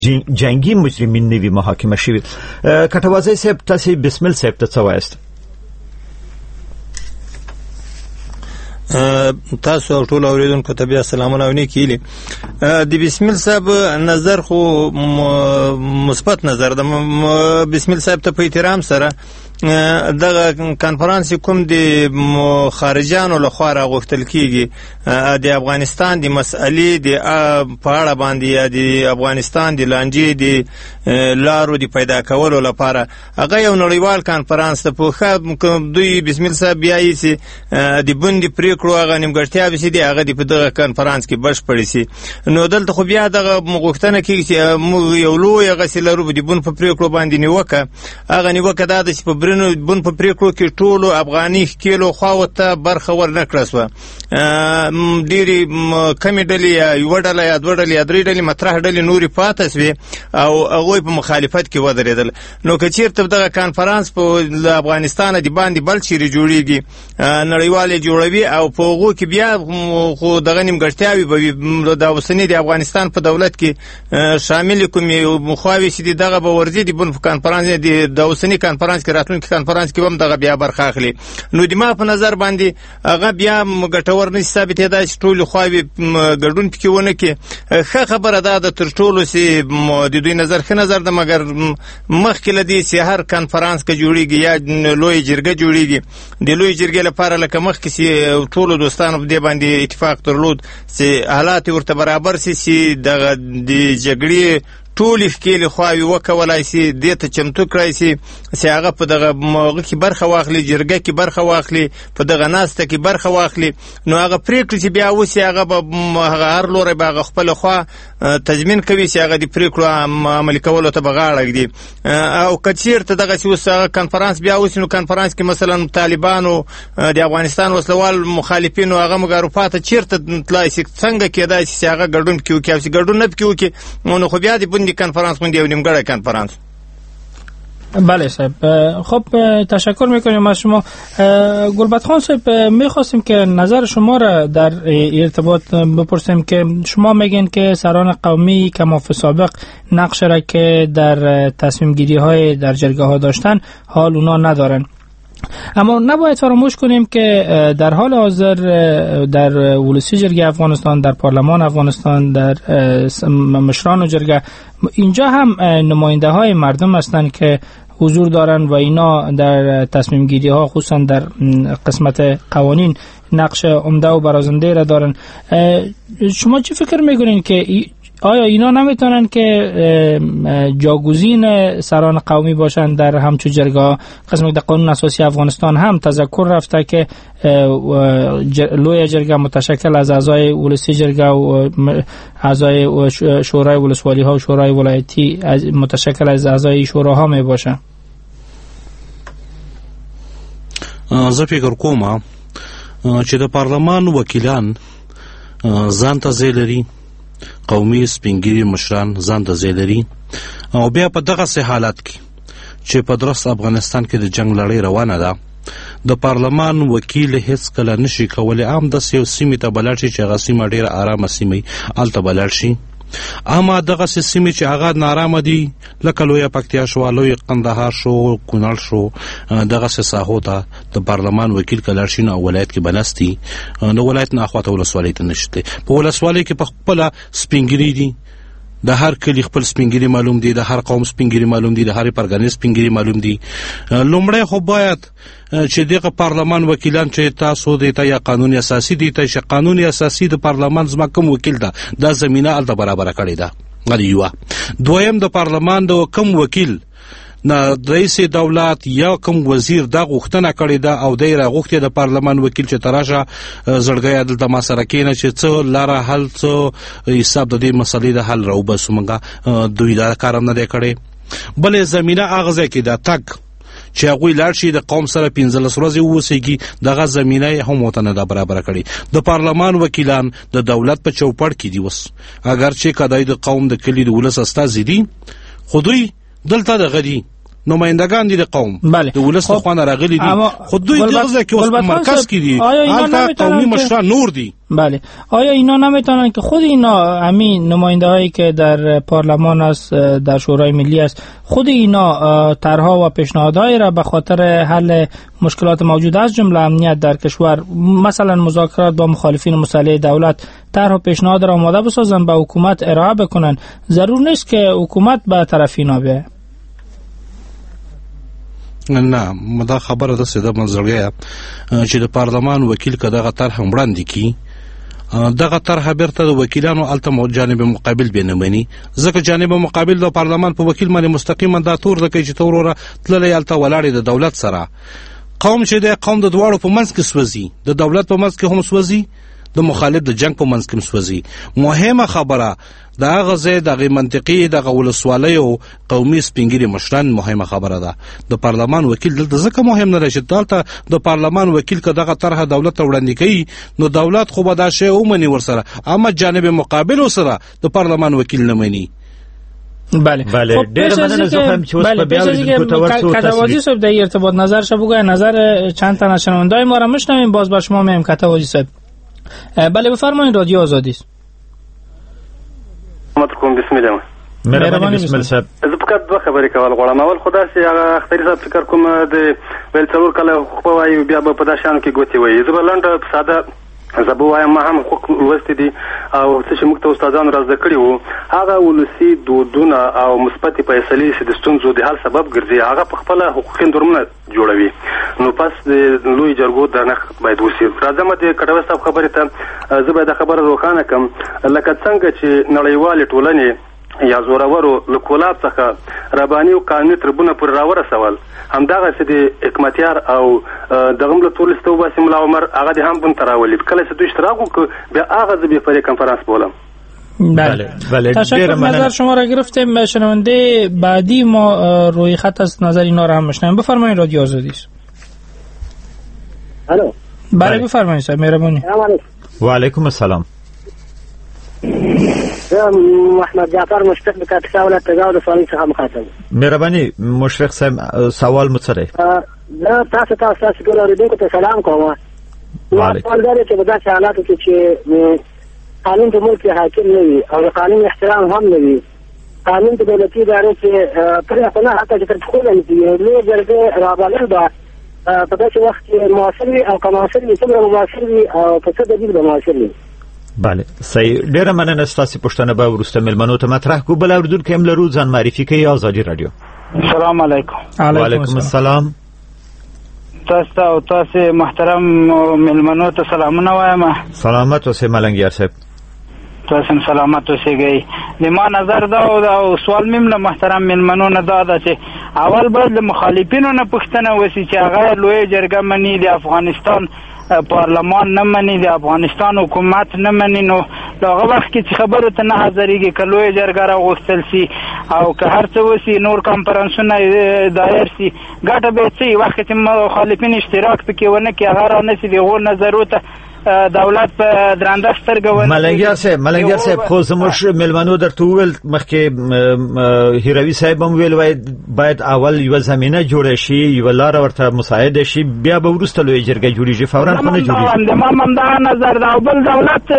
جنگي مجرمین نه وي محاکمه شوي. کټوازی صاحب تاسې بسمل صاحب ته څه وایاست؟ تاسو او ټول اوریدونکو ته بیا سلامونه او نیک هیلې. د بسمل صاحب نظر خو مثبت نظر ده. بسمل صاحب ته په احترام سره دغه کانفرانس کوم د خارجانو لخوا راغوښتل کیږي د افغانستان د مسئلې د په اړه باندې یا د افغانستان د لانجې د لارو د پیدا کولو لپاره، هغه یو نړیوال کانفرانس ته په دوی بسمل صاحب بیایي چې د بندي پریکړو هغه نیمګړتیاوې چې دي هغه په دغه کانفرانس کې بشپړې شي. نو دلته خو بیا دغه غوښتنه کیږي چې موږ یو لوی هغسې لرو د بند په پریکړو باندې نیوکه. هغه نیوکه دا ده چې په بن په پریکړو کې ټولو افغاني ښکېلو خواو ته برخه ورنه کړه سوه. ډېرې کمې ډلې یا یوه ډله یا دوه ډلې یا درې ډلې مطرح ډلې نورې پاته سوې او هغوی په مخالفت کې ودرېدل. نو که چېرته دغه کانفرانس له افغانستانه د باندې بل چیرې جوړېږي، نړیوال یې جوړوي او په هغو کې بیا خو دغه نیمګړتیاوې به وي. د اوسني د افغانستان په دولت کې شاملې کومې خواوې چې دي دغه به ورځي د بن په کانفرانس د اوسني کانفرانس کې راتلونکي کانفرانس کې هم دغه بیا برخه اخلي. نو د ما په نظر باندې هغه بیا ګټور نه شي ثابتېدای چې ټولې خواوې ګډون پکې ونه کړي. ښه خبره دا ده تر ټولو چې د دوی نظر ښه نظر ده، مګر مخکې له دې چې هر کانفرانس که جوړېږي یا لویه جرګه جوړېږي، د لویې جرګې لپاره لکه مخکې چې ټولو دوستانو په دې باندې اتفاق درلود چې حالات ورته برابر شي چې دغه د جګړې ټولې ښکېلې خواوې وکولای شي، دې ته چمتو کړی شي چې هغه په دغه موقع کې برخه واخلي، جرګه کې برخه واخلي، په دغه ناسته کې برخه واخلي. نو هغه پرېکړې چې بیا وشي هغه به هغه هر لوری به هغه خپله خوا تضمین کوي چې هغه د پرېکړو عملي کولو ته به غاړه ږدي. او که چېرته دغسې اوس هغه کنفرانس بیا وشي، نو کنفرانس کې مثلا طالبانو د افغانستان وسلوال مخالفینو هغه موږ اروپا ته چېرته تلای شي، څنګه کېدای شي چې هغه ګډون پکې وکړي، او چې ګډون نه پکې وکړي نو خو بیا د بندي کنفرانس غوندې یو نیمګړی کنفرانس. بله صاحب، خب تشکر میکنیم از شما. گلبد خان صاحب، میخواستیم که نظر شما را در ارتباط بپرسیم که شما میگین که سران قومی کما فی سابق نقش را که در تصمیم گیری های در جرگه ها داشتن حال اونا ندارن، اما نباید فراموش کنیم که در حال حاضر در ولسی جرگه افغانستان، در پارلمان افغانستان، در مشران جرگه اینجا هم نماینده های مردم هستند که حضور دارن و اینا در تصمیم گیری ها خصوصا در قسمت قوانین نقش عمده و برازنده را دارن. شما چی فکر میکنین که آیا اینا نمیتونن که جاگزین سران قومی باشن در همچو جرگه؟ قسم در قانون اساسی افغانستان هم تذکر رفته که لوی جرگه متشکل از اعضای ولسی جرگه و اعضای شورای ولسوالی ها و شورای ولایتی متشکل از اعضای شوراها می باشه. زه فکر کوم چې د پارلمان وکیلان ځان ته ځای لري، قومي سپینګیري مشران ځان ته ځای لري، او بیا په دغسې حالت کې چې په درست افغانستان کې د جنګ لړۍ روانه ده، د پارلمان وکیل هیڅ کله نشي کولی عام داسې یو سیمې ته به لاړ شي چې هغه سیمه ډېره ارامه سیمه هلته به لاړ شي. اما دغسې سیمې چې هغه نارامه دي لکه لویه پکتیا شو، لوی قندهار شو، کونړ شو، دغسې ساحو ته د پارلمان وکیل که لاړ شي نو ولایت کې به نستي، نو ولایت نه اخواته ولسوالۍ ته نشي تللی. په ولسوالۍ کې په خپله سپینګیري دي، د هر کلی خپل سپینګیري معلوم دي، د هر قوم سپینګیري معلوم دي، د هر پرګنې سپینګیري معلوم دي. لومړی خو باید چې دغه پارلمان وکیلان چې تاسو دی ته یا قانون اساسي دی ته چې قانون اساسي د پارلمان زما کوم وکیل ده دا زمینه هلته برابره کړې ده، یوه. دویم د پارلمان د کوم وکیل نه رئیس دولت یا کوم وزیر دا غوښتنه کړې ده او دی راغوښتې د پارلمان وکیل چې تراشه زړګی دلته ما سره کېنه چې څه لاره حل څه حساب د دې مسلې د حل راوباسو. موږ دوی دا کار هم نه دی کړی. بلې زمینه هغه ځای کې ده تګ چې هغوی لاړ شي د قوم سره 15 ورځې واوسېږي، دغه زمینه یې هم ورته نه ده برابره کړې. د پارلمان وکیلان د دولت په چوپړ کې دي اوس، اگر چې که د قوم د کلي د ولس استازي دي، خو دوی دلته دغه دي نمایندگان دي د قوم د ولس خو نه راغلي دي خو دوی دغه کې اوس مرکز کې دي حالت قومي مشران نور دي. بله آیا اینا نمیتونن که خود اینا همین نماینده هایی که در پارلمان است در شورای ملی است خود اینا طرحها و پیشنهادهایی را به خاطر حل مشکلات موجود از جمله امنیت در کشور مثلا مذاکرات با مخالفین مسلح دولت طرح و پیشنهاد را آماده بسازن به حکومت ارائه بکنن؟ ضرور نیست که حکومت به طرف اینا بیاید. نه دا خبره ده سیده منځړیا چې د پارلمان وکیل که دغه طرح وړاندې کړي دغه طرح بیرته د وکیلانو هلته جانب مقابل بیا نه مني ځکه جانب مقابل د پارلمان په وکیل باندې مستقیما دا تور ده کوي چې ته وروره تللی هلته ولاړې د دولت سره. قوم چې دی قوم د دواړو په منځ کې سوځي د دولت په منځ کې هم سوځي د مخالف د جنگ په منځ کې هم سوځي. مهمه خبره د هغه ځای دغه منطقي دغه ولسوالۍ او قومي سپینګیري مشران مهمه خبره ده. د پارلمان وکیل دلته ځکه مهم نه دی چې دلته د پارلمان وکیل که دغه طرح دولت ته وړاندې کوي نو دولت خو به دا شی ومني ورسره اما جانب مقابل سره د پارلمان وکیل نه مني. بله ډېر مننه زه هم چې اوس په بیا ولیدونکو ته ورسو کتوازی صاحب در ارتباط نظر شو بگوید نظر چند تا شنونده‌های ما را میشنویم باز با شما میایم کتوازی صاحب. بله بفرمایید رادیو آزادی است. بسم الله مهرباني بسم الله صاحب. زه فقط دوه خبرې کول غواړم. اول خدا چې هغه اختری صاحب فکر کوم د ویل څلور کله خو وایي بیا به په دا شان کې ګوتې وایي. زه به لنډه ساده زه به وایم ما هم حقوق لوستي دي او څه چې موږ ته استادانو را زده کړي وو هغه ولسي دودونه او مثبتې فیصلې چې د ستونزو د حل سبب ګرځي هغه په خپله حقوقي اندرمونه جوړوي نو پس د لوی جرګو درنښت باید وشي. راځم د کټوي صاحب خبرې ته زه باید خبره روښانه کړم لکه څنګه چې نړیوالې ټولنې یا زورورو له کولاب څخه رباني او قانوني تربونه پر راورسول همدغه چې د حکمتیار او دغه له ټول استو باسم الله عمر هغه د هم بن تراولید کله چې دوی اشتراک وکړ بیا هغه د بیا کنفرانس بولم. بله تشکر. نظر شما را گرفتیم. شنونده بعدی ما روی خط از نظر اینا را هم میشنویم. بفرمایید رادیو آزادی است. الو بله بفرمایید صاحب مهربانی. و علیکم السلام. محمد جعفر مشفق د کاتکاوله تجاوز سوالي څخه مخاطب. مهرباني مشفق صاحب سوال متصره. دا تاسو ټول اوریدونکو ته سلام کوم. سوال دا دی چې په داسې حالاتو کې چې قانون په ملک کې حاکم نه وي او د قانون احترام هم نه وي قانون په دولتي ادارو کې پرې خو نه حتی چې تر پخو باندې لویې جرګې رابلل به په داسې وخت کې موثر وي او که موثر وي څومره موثر وي او په څه دلیل به موثر وي. بله صحیح. ډیره مننه ستاسو پوښتنه به وروسته مېلمنو ته مطرح کو. بل اوریدونکو هم لرو ځان معرفي کوي آزادي رادیو. السلام علیکم. وعلیکم السلام. تاسو محترم مېلمنو ته سلامونه وایم. سلامت اوسئ ملنګیار صاحب. تاسو سلامت اوسئ. د ما نظر دا او سوال مم له محترم مېلمنو نه دا ده چې اول باید د مخالفینو نه پوښتنه وشي چې هغه لوی جرګه مني د افغانستان پارلمان نه مني د افغانستان حکومت نه مني نو دغه وخت کې چې خبرو ته نه حاضرېږي که لویه جرګه راغوښتل سي او که هر څه وسي نور کنفرانسونه دایر سي ګټه به یې څه وي وخت چې مخالفین اشتراک پکې ونه کړي هغه رانسي د هغو نظرو ته دولت په درانده سترګه ونه ملنګیار صاحب خو زموږ مېلمنو درته وویل مخکې هیروي صاحب هم ویل باید اول یوه زمینه جوړه شي یوه لاره ورته مساعده شي بیا به وروسته لویه جرګه جوړېږي فورا خو نه جوړېږي. ما هم همدغه نظر ده او بل دولت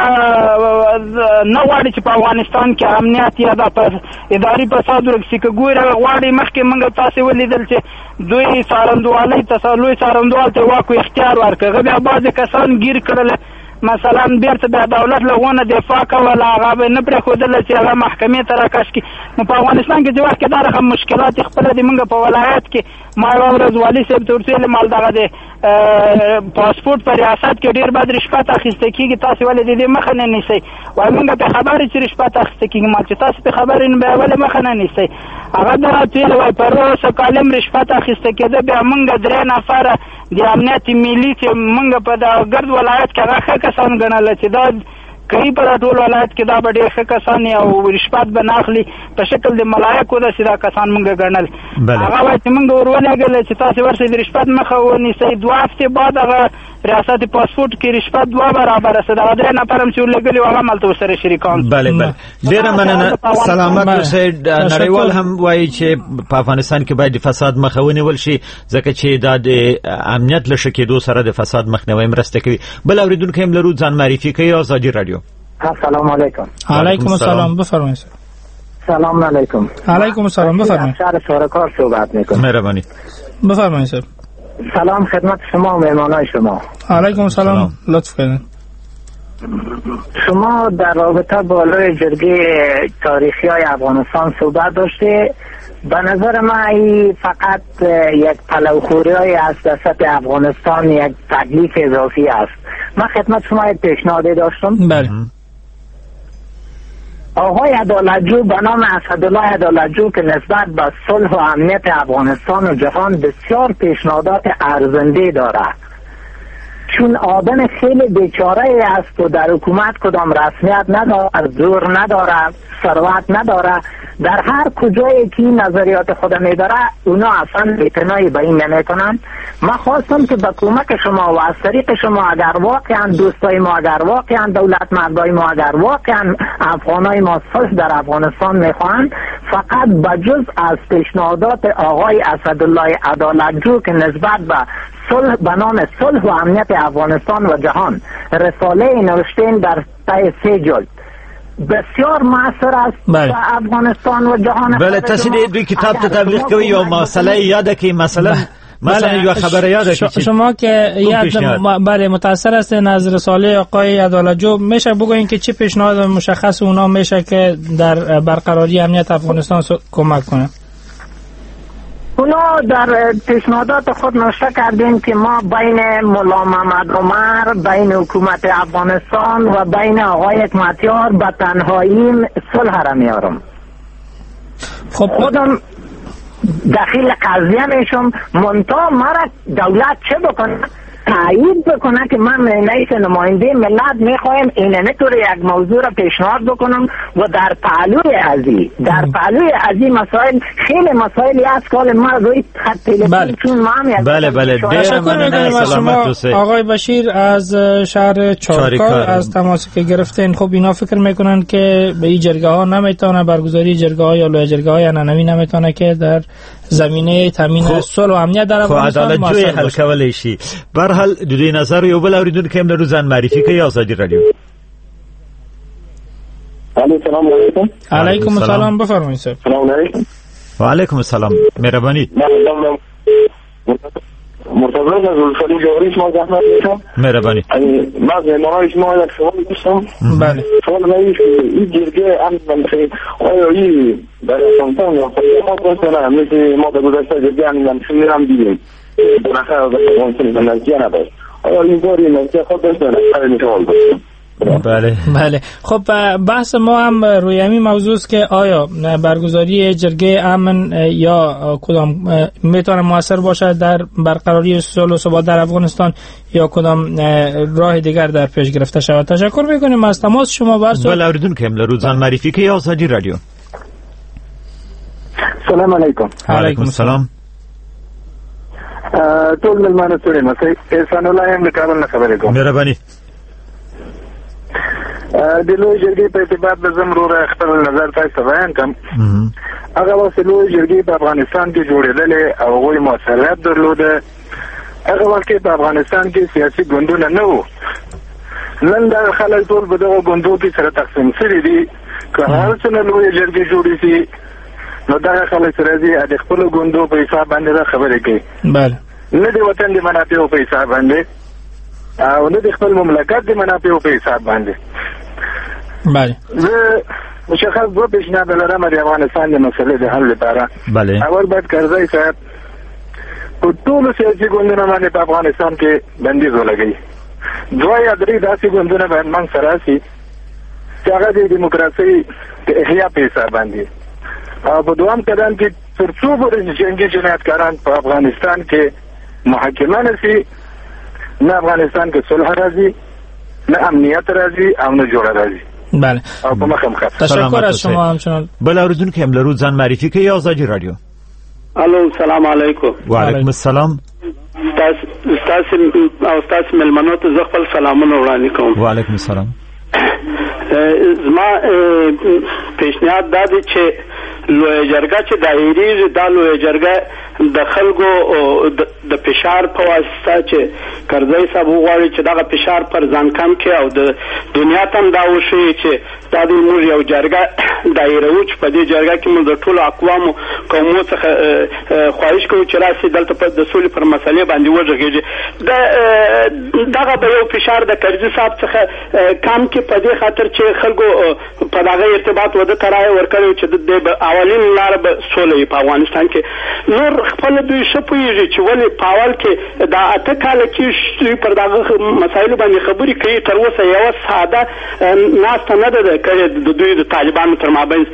نه غواړي چې په افغانستان کې امنیت یا د اداري فساد ورک شي که ګورې غواړي مخکې موږ تاسې ولیدل چې دوی څارندوالۍ ته لوی څارندوال ته واک او اختیار ورکړ هغه بیا بعضې کسان گیر کړل مثلا بیرته بیا دولت له غونه دفاع کوله هغه به نه پرېښودله چې هغه محکمې ته راکش کړي نو په افغانستان کې چې وخت کې دا رقم مشکلات خپله د موږ په ولایت کې ما یوه ورځ والي صاحب ته ورته ویلم دغه د پاسپورټ په ریاست کې ډېر باید رشوت اخیسته کېږي تاسې ولې د دې مخه نه نیسئ وایي موږ پې خبر یو چې رشوت اخیسته کېږي ما چې تاسې پې خبر یې نو بیا ولې مخه نه نیسئ هغه دا راته ویل وایي په روسه کالم رشوت اخیسته کېده بیا موږ 3 نفره د امنیت ملي چې موږ په د ګرد ولایت کې هغه ښه کسان ګڼله چې دا کوي په ټول ولایت کې دا به ډېر ښه کسان او رشوت به نه اخلي په شکل د ملایکو داسې دا کسان موږ ګڼل. هغه وایي چې موږ ورولېږل چې تاسې ورشئ د رشوت مخه ونیسئ. 2 هفتې بعد هغه ریاست پاسپورت کې رشوت 2 برابره څه دغه 3 نفر هم چې ورلېږلي وو هغه هملته ورسره شریکان. بله ډېره مننه. سلامت اوسئ. نړیوال هم وایي چې په افغانستان کې باید د فساد مخه ونیول شي ځکه چې دا د امنیت له ښه کېدو سره د فساد مخنیوی مرسته کوي. بل اورېدونکی هم لرو، ځان معرفي کوي. آزادي رادیو. السلام علیکم. علیکم السلام، بفرمایید. سلام علیکم. علیکم السلام، بفرمایید. شهر شارکار صحبت میکنم. مهربانی. بفرمایید. سلام خدمت شما و مهمانای شما. علیکم السلام، لطف کنید. شما در رابطه با لوی جرگه تاریخی های افغانستان صحبت داشته. به نظر من این فقط یک پلوخوری از دست افغانستان، یک تکلیف اضافی است. من خدمت شما یک پیشنهادی داشتم. بله. آقای عدالتجو به نام اسدالله عدالتجو که نسبت به صلح و امنیت افغانستان و جهان بسیار پیشنهادات ارزنده داره، چون آدم خیلی بیچاره است و در حکومت کدام رسمیت نداره، زور نداره، ثروت نداره. در هر کجایی که نظریات خود میداره اونا اصلا اعتنایی به این نمیکنن. من خواستم که با کمک شما و از طریق شما اگر واقعا دوستای ما، اگر واقعا دولت مردای ما، اگر واقعا افغانای ما صلح در افغانستان میخوان، فقط بجز از پیشنهادات آقای اسدالله عدالتجو که نسبت به صلح به نام صلح و امنیت افغانستان و جهان رساله نوشتین در طی 3 جلد بسیار موثر است بله. افغانستان و جهان. بله تاسو دې کتاب ته تبلیغ کوي یو مسله یاد کی مثلا یو خبر یاد کی شما که بله متاثر هستین از رساله آقای عدالتجو، میشه بگوین که چه پیشنهاد مشخص اونا میشه که در برقراری امنیت افغانستان کمک کنه؟ اونا در پیشنهادات خود نوشته کردیم که ما بین ملا محمد عمر، بین حکومت افغانستان و بین آقای حکمتیار به تنهایی صلح را میارم. خب خودم داخل قضیه میشم، منتها مرا دولت چه بکنه؟ تایید بکنه که من رئیس نماینده ملت میخوایم اینطور یک موضوع را پیشنهاد بکنم و در پهلوی ازی مسائل خیلی مسائلی است که ما روی خط تلفن چون ما هم بله آقای بشیر از شهر چارکار از تماسی که گرفتین. خب اینا فکر میکنن که به این جرگه ها نمیتونه برگزاری جرگه ها یا لوی جرگه های انانوی نمیتونه که در زمینه تامین صلح و امنیت در افغانستان موثر حل کولای شي. به هر حال د دې نظر یو بل اوریدونکو هم لرو، ځان معرفي کوي. آزادي رادیو. السلام علیکم. علیکم السلام، بفرمایید. سلام علیکم. و علیکم السلام، مهربانی. مرتضی از ولسوالی جوهری شما زحمت میکنم. مهربانی. من مهمانای شما یک سوال داشتم. بله. سوال این این جرگه امن منطقی آیا این در افغانستان یا ما باشه مثل ما در گذشته جرگه امن منطقی هم دیدیم. بالاخره در افغانستان نزدیک نداشت. آیا این باری نزدیک خود داشته نه؟ میتوان باشه. بله. خب بحث ما هم روی همین موضوع است که آیا برگزاری جرگه امن یا کدام میتونه موثر باشه در برقراری صلح و ثبات در افغانستان یا کدام راه دیگر در پیش گرفته شود. تشکر میکنیم از تماس شما. بله اوریدونکو هم لرو، ځان معرفي کوي. آزادي رادیو. سلام علیکم. علیکم السلام. ټول ملمانه سره مسئله احسان الله هم کابل نه خبرې کوم. مهرباني. د لوی جرګې په ارتباط د زمرو خپل نظر تاسو بیان کوم. هغه وخت لوی جرګې په افغانستان کې جوړېدلې او غوي موثریت درلوده. هغه وخت په افغانستان کې سیاسي ګوندونه نه وو. نن دا خلک ټول په دغه ګوندو کې سره تقسیم شوي دي. که هر څه لوی جرګې جوړې شي نو دا خلک سره دي د خپل ګوندو په حساب باندې خبرې کوي. بله. نه د وطن د منافعو په حساب باندې او نه د خپل مملکت د منافعو په حساب باندې. بله. زه مشخص دو پیشنهاد لرم د افغانستان د مسلې د حل لپاره. بله. اول باید کرزی صاحب په ټولو سیاسي ګوندونو باندې په افغانستان کې بندیز ولګوي. 2 یا 3 داسې ګوندونه باید منځ ته راسي چې هغه د دیموکراسۍ د احیا په حساب باندې او په دوام قدم کې تر څو پورې جنګي جنایتکاران په افغانستان کې محاکمه نشي، نه افغانستان کې صلح راځي نه امنیت راځي او نه جوړه راځي. بله او په مخه مخه. تشکر از شما همچنان. بل اوریدونکو هم لرو ځان معرفي کوي آزادي رادیو. الو سلام علیکم. وعلیکم السلام. استاد ملمنو ته زه خپل سلامونه وړاندې کوم. وعلیکم السلام. زما پیشنهاد دا دی چې لوی جرګه چې دایریږي دا لوی جرګه د خلکو د فشار په واسطه چې کرزی صاحب وغواړي چې دغه فشار پر ځان کم کړي او د دنیا ته دا وښیي چې دا د موږ یو جرګه دایروو چې په دې جرګه کې موږ د ټولو اقوامو قومو څخه خواهش کوو چې راسي دلته په د سولې پر مسلې باندې وغږیږي. دغه به یو فشار د کرزي صاحب څخه کم کړي په دې خاطر چې خلکو په دغه ارتباط وده ته رایه ورکړي چې د اولین لاره به سوله وي په افغانستان کې. نور خپل دوی ښه پوهېږي چې ولې په اول کې دا 8 کاله کې پر دغه مسایلو باندې خبرې کوي، تر اوسه یوه ساده ناسته نه ده کړې د دوی د طالبانو تر مابین.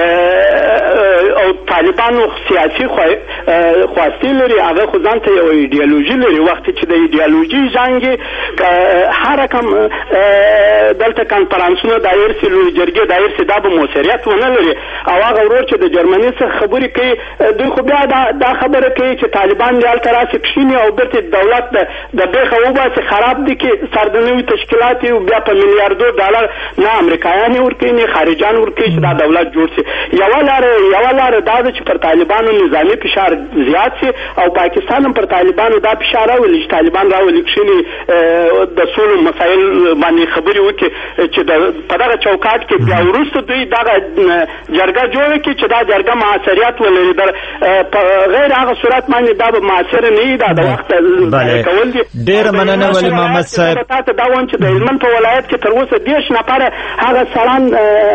او طالبانو سیاسي خواستې لري، هغه خو ځان ته یو ایډیالوژي لري. وخت چې د ایډیالوژي جنګ هر رقم دلته کنفرانسونه دایر سي، لوی جرګې دایر سي، دا به موثریت ونه لري. او هغه ورور چې د جرمني څخه خبرې کوي دوی خو بیا دا خبره کوي چې طالبان دې هلته راسي کښېني او بیرته دولت د بیخه وباسي. خراب دي کې سر د نوي تشکیلات یو بیا په میلیاردو ډالر نه امریکایان ورکوي نه خارجان ورکوي چې دا دولت جوړ شي. یوه لاره دا ده چې پر طالبانو نظامي فشار زیات شي او پاکستان هم پر طالبانو دا فشار راولي چې طالبان راولي کښېني د سولو مسایل باندې خبرې وکړي چې په دغه چوکاټ کې بیا وروسته دوی دغه جرګه جوړه کړي چې دا جرګه معاصریت ولري. په غیر هغه صورت باندې دا به معاصره نه وي، دا د وخت کول دي. ډېره مننه ولی محمد صاحب. تاسو دا وایئ چې د هلمند په ولایت کې تر اوسه 10 نفره هغه سړان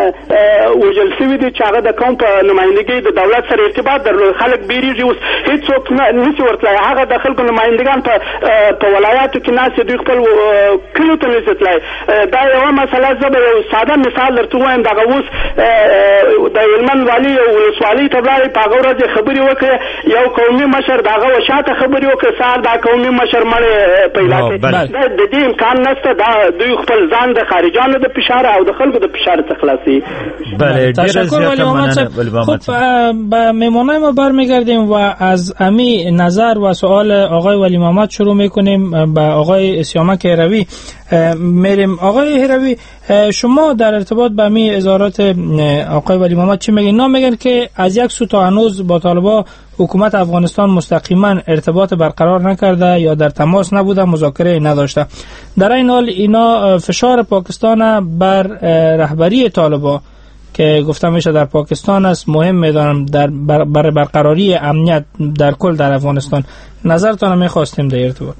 وژل شوي دي چې هغه د قوم په نمایندګۍ د دولت سره ارتباط درلود. خلک بیریږي، اوس هېڅوک نشي ورتلی. هغه د خلکو نمایندګان په ولایاتو کې ناست دوی خپل کلیو ته نشي تللی. دا یوه مسله. زه به یو ساده مثال درته ووایم. دغه اوس د هلمند والي یو ولسوالۍ ته ولاړې، په هغه ورځ یې خبرې وکړې، یو قومي مشر د هغه وشاته خبرې وکړې، سهار دا قومي مشر مړی پیدا کړې. د دې امکان نشته. دا دوی خپل ځان د خارجانو د فشار او د خلکو د فشار څخه خلاصي. تشکر ولی محمد صاحب. خب به میمونای ما برمیگردیم و از امی نظر و سوال آقای ولی محمد شروع میکنیم. به آقای سیامک هروی میریم. آقای هروی، شما در ارتباط به امی اظهارات آقای ولی محمد چی میگین؟ میگن که از یک سو تا هنوز با طالبان حکومت افغانستان مستقیما ارتباط برقرار نکرده یا در تماس نبوده، مذاکره نداشته. در این حال اینا فشار پاکستان بر رهبری طالبان که گفته میشه در پاکستان است مهم میدانم برای برقراری امنیت در کل در افغانستان. نظرتان میخواستیم در ارتباط.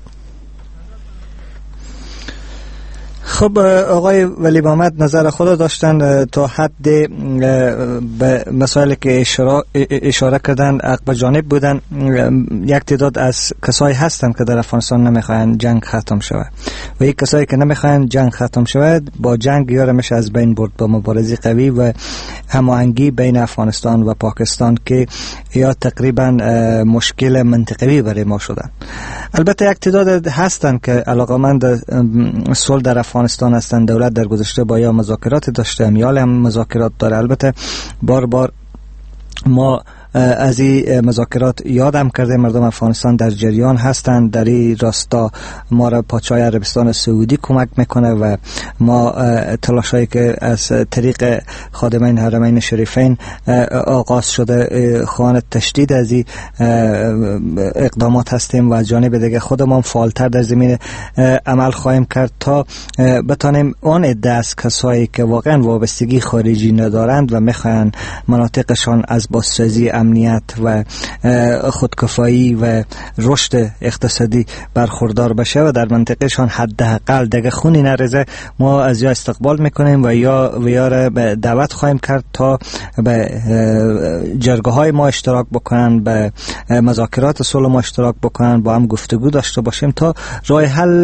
خب آقای ولی محمد نظر خود داشتن تا حد به مسائلی که اشاره کردن عقب جانب بودن. یک تعداد از کسایی هستند که در افغانستان نمیخواهند جنگ ختم شود و یک کسایی که نمیخواهند جنگ ختم شود با جنگ یا میشه از بین برد با مبارزه قوی و هماهنگی بین افغانستان و پاکستان که یا تقریبا مشکل منطقوی برای ما شدن. البته یک تعداد هستند که علاقمند صلح در افغانستان هستند. دولت در گذشته با یا مذاکرات داشته، امیال هم مذاکرات داره. البته بار ما از این مذاکرات یادم کرده مردم افغانستان در جریان هستند. در این راستا ما را پادشاه عربستان سعودی کمک میکنه و ما تلاشایی که از طریق خادمین حرمین شریفین آغاز شده خوان تشدید از این اقدامات هستیم و از جانب دیگه خودمان فعالتر در زمین عمل خواهیم کرد تا بتانیم آن عده از کسایی که واقعا وابستگی خارجی ندارند و میخواهند مناطقشان از بازسازی امنیت و خودکفایی و رشد اقتصادی برخوردار بشه و در منطقهشان حداقل دیگه خونی نریزه، ما از یا استقبال میکنیم و یا را به دعوت خواهیم کرد تا به جرگه های ما اشتراک بکنن، به مذاکرات صلح ما اشتراک بکنن، با هم گفتگو داشته باشیم تا راه حل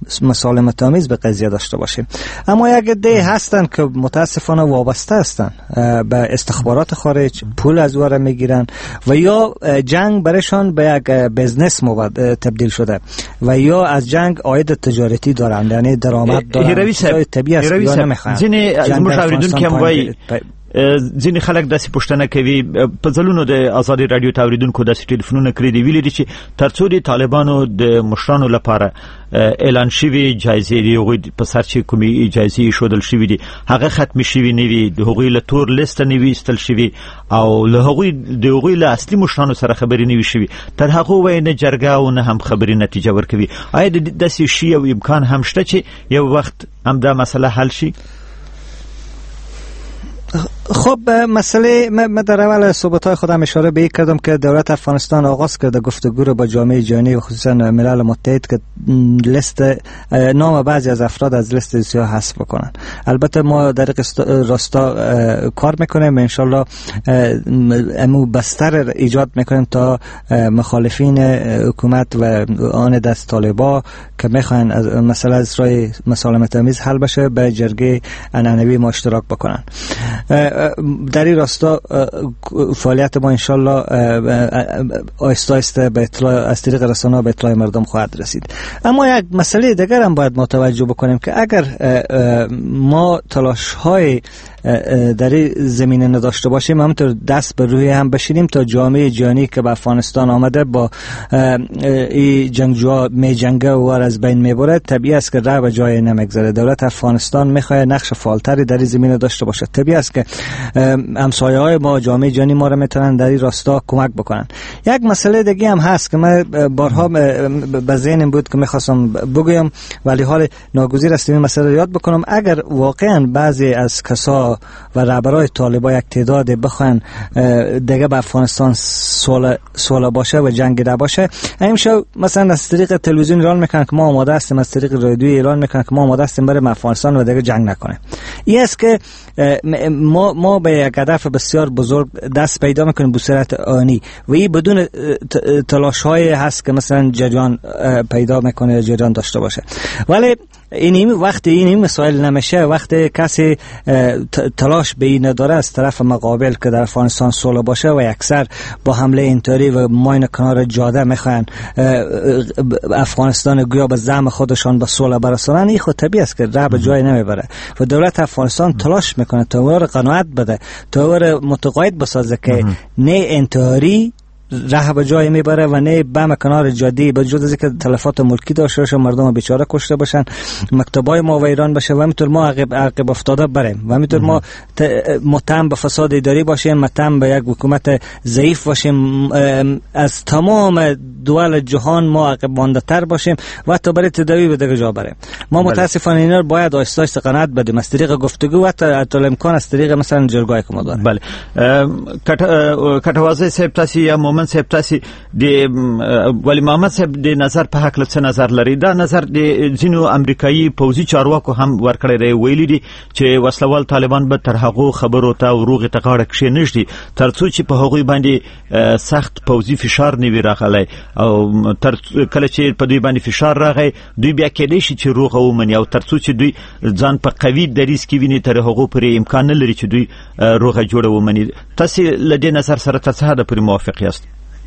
مسالمت آمیز به قضیه داشته باشیم. اما یک عده هستن که متاسفانه وابسته هستن به استخبارات خارج، پول از او را میگیرن و یا جنگ برشان به یک بزنس تبدیل شده و یا از جنگ عاید تجارتی دارند، یعنی درآمد دارند. طبیعی است یا نمیخوان. ځینې زموږ اوریدونکي هم وایي ځینې خلک داسې پوښتنه کوي، په ځلونو د آزادي رادیو اوریدونکو داسې ټلیفونونه کړي دي، ویلي دي چې ترڅو د طالبانو د مشرانو لپاره اعلان شوی جایزې دی، هغوی په سر چې کومې جایزې ښودل شوي دي هغه ختمې شوي نه وي، د هغوی له تور لیسته نه وي ایستل شوي او له هغوی له اصلي مشرانو سره خبرې نه وي شوي، تر هغو وایي نه جرګه او نه هم خبرې نتیجه ورکوي. آیا داسې شي او امکان هم شته چې یو وخت همدا مسله حل شي؟ خب مسئله من در اول صحبت‌های خودم اشاره به این کردم که دولت افغانستان آغاز کرده گفتگو رو با جامعه جهانی و خصوصا ملل متحد که لیست نام بعضی از افراد از لیست سیاه حذف بکنن. البته ما در راستا کار میکنیم، ان شاء الله امو بستر ایجاد میکنیم تا مخالفین حکومت و آن دست طالبا که میخوان مسئله از راه مسالمت آمیز حل بشه به جرگه عنعنوی ما اشتراک بکنن. در این راستا فعالیت ما انشالله آهسته آهسته به اطلاع از طریق رسانه‌ها به اطلاع مردم خواهد رسید. اما یک مسئله دیگر هم باید متوجه بکنیم که اگر ما تلاش‌های در این زمینه نداشته باشیم، همونطور دست به روی هم بشینیم تا جامعه جهانی که به افغانستان آمده با این جنگجوها می جنگه و از بین میبره، طبیعی است که راه به جای نمیگذاره. دولت افغانستان میخواد نقش فعالتری در این زمینه داشته باشه. طبیعی است که همسایه‌های ما، جامعه جهانی ما را میتونن در این راستا کمک بکنن. یک مسئله دیگه هم هست که من بارها به ذهنم بود که میخواستم بگویم ولی حال ناگزیر است این مسئله یاد بکنم. اگر واقعا بعضی از کسا و رهبرای طالبان یک تعداد بخوان دیگه به افغانستان سوال باشه و جنگ ده باشه، همیشه مثلا از طریق تلویزیون اعلان میکنن که ما آماده هستیم، از طریق رادیو اعلان میکنن که ما آماده هستیم بریم افغانستان و دیگه جنگ نکنه. این است که ما به یک هدف بسیار بزرگ دست پیدا میکنیم به صورت آنی و این بدون تلاش های هست که مثلا جریان پیدا میکنه، جریان داشته باشه. ولی این مسائل نمیشه وقتی کسی تلاش به این نداره از طرف مقابل که در افغانستان صلح باشه و اکثر با حمله اینطوری و ماین کنار جاده میخوان افغانستان گویا به زعم خودشان به صلح برسانن، این خود طبیعی است که راه به جای نمیبره و دولت افغانستان تلاش میکنه تا اون قناعت بده، تا اون متقاعد بسازه که نه انتحاری راه به جای میبره و نه بم کنار جاده به جز از اینکه تلفات ملکی داشته باشه، مردم بیچاره کشته باشن، مکتبای ما ویران بشه و همینطور ما عقب افتاده بریم و همینطور ما متهم به فساد اداری باشیم، متهم به یک حکومت ضعیف باشیم، از تمام دول جهان ما عقب مانده تر باشیم و تا برای تداوی به دیگه جا بریم. ما متاسفانه اینا رو باید آهسته آهسته قناعت بدیم از طریق گفتگو و تا امکان از طریق مثلا جرگای که ما داریم. بله کټوازی صاحب تاسو یا مومن صاحب تاسو د ولی محمد صاحب د نظر په حق څه نظر لري؟ دا نظر د ځینو امریکایي پوځي چارواکو هم ورکړی دی، ویلي دي چې وسلوال طالبان به تر هغو خبرو ته وروغې ته غاړه کښېنږدي ترڅو چې په هغوی باندې سخت پوځي فشار نه وي راغلی او تر کله چې په دوی باندې فشار راغی دوی بیا کېدای شي چې روغه ومني او ترڅو چې دوی ځان په قوي دریځ کې ویني تر هغو پورې امکان نه لري چې دوی روغه جوړه ومني. تاسو له دې نظر سره تر څه حده پورې موافق یاست؟